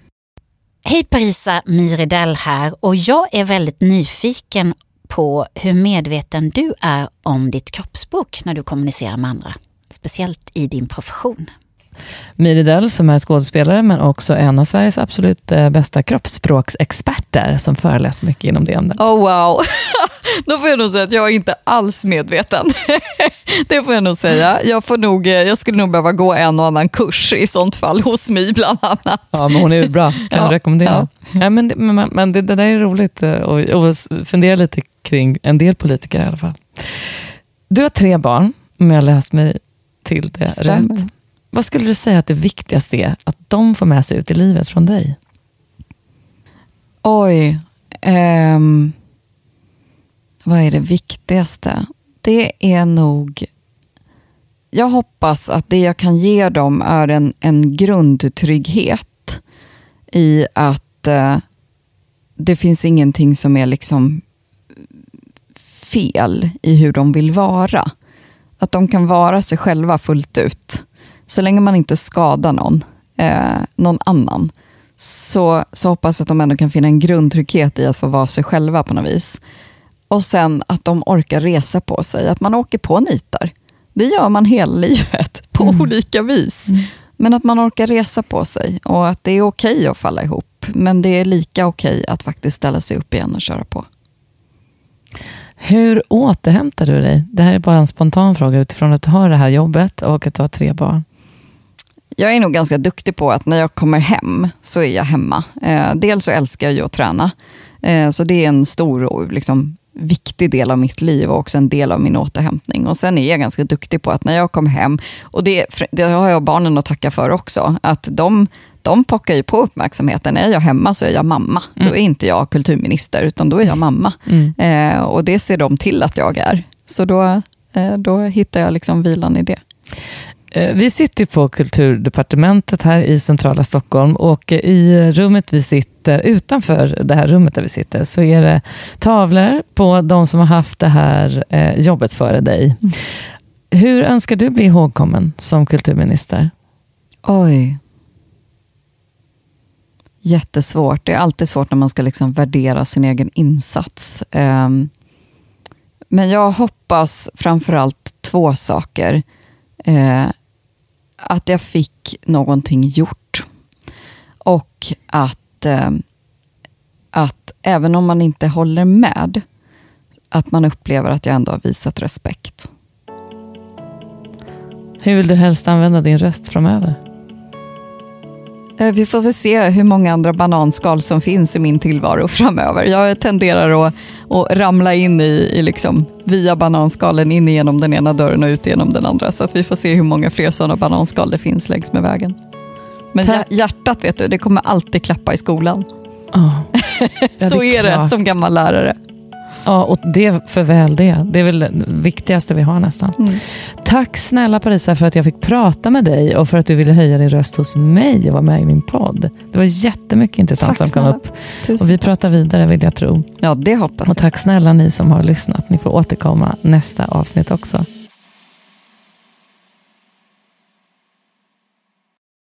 Hej Parisa, Miridell här och jag är väldigt nyfiken på hur medveten du är om ditt kroppsspråk när du kommunicerar med andra, speciellt i din profession. Miridell som är skådespelare men också en av Sveriges absolut bästa kroppsspråksexperter som föreläser mycket inom det ämnet. Oh wow, då får jag nog säga att jag är inte alls medveten. Det får jag nog säga. Jag, får nog, jag skulle nog behöva gå en och annan kurs i sånt fall hos mig bland annat. Ja, men hon är ju bra, kan ja, rekommendera. Ja. Ja, men men, men det, det där är roligt och, och fundera lite kring en del politiker i alla fall. Du har tre barn, om jag har läst mig till det Stämmer. rätt. Vad skulle du säga att det viktigaste är att de får med sig ut i livet från dig? Oj. Um, vad är det viktigaste? Det är nog... Jag hoppas att det jag kan ge dem är en, en grundtrygghet i att uh, det finns ingenting som är liksom fel i hur de vill vara. Att de kan vara sig själva fullt ut. Så länge man inte skadar någon, eh, någon annan så, så hoppas jag att de ändå kan finna en grundtrygghet i att få vara sig själva på något vis. Och sen att de orkar resa på sig, att man åker på nitar. Det gör man hela livet på mm. olika vis. Mm. Men att man orkar resa på sig och att det är okej att falla ihop. Men det är lika okej att faktiskt ställa sig upp igen och köra på. Hur återhämtar du dig? Det här är bara en spontan fråga utifrån att du har det här jobbet och att du har tre barn. Jag är nog ganska duktig på att när jag kommer hem så är jag hemma. Eh, dels så älskar jag ju att träna. Eh, så det är en stor och liksom, viktig del av mitt liv och också en del av min återhämtning. Och sen är jag ganska duktig på att när jag kommer hem, och det, det har jag barnen att tacka för också, att de, de pockar ju på uppmärksamheten. När jag är hemma så är jag mamma. Mm. Då är inte jag kulturminister utan då är jag mamma. Mm. Eh, och det ser de till att jag är. Så då, eh, då hittar jag liksom vilan i det. Vi sitter på Kulturdepartementet här i centrala Stockholm och i rummet vi sitter, utanför det här rummet där vi sitter, så är det tavlor på de som har haft det här jobbet före dig. Mm. Hur önskar du bli ihågkommen som kulturminister? Oj. Jättesvårt. Det är alltid svårt när man ska liksom värdera sin egen insats. Men jag hoppas framförallt två saker. Att jag fick någonting gjort Och att, eh, att även om man inte håller med, att man upplever att jag ändå har visat respekt. Hur vill du helst använda din röst framöver? Vi får väl se hur många andra bananskal som finns i min tillvaro framöver. Jag tenderar att, att ramla in i, i liksom, via bananskalen in genom den ena dörren och ut genom den andra. Så att vi får se hur många fler sådana bananskal det finns längs med vägen. Men Tack. hjärtat, vet du, det kommer alltid klappa i skolan. Oh. Ja, så det är, är det som gammal lärare. Ja, och det för väl det. Det är väl det viktigaste vi har nästan. Mm. Tack snälla Parisa för att jag fick prata med dig och för att du ville höja din röst hos mig och vara med i min podd. Det var jättemycket intressant tack, som kom upp. Tusen. Och vi pratar vidare, vill jag tro. Ja, det hoppas jag. Och tack snälla ni som har lyssnat. Ni får återkomma nästa avsnitt också.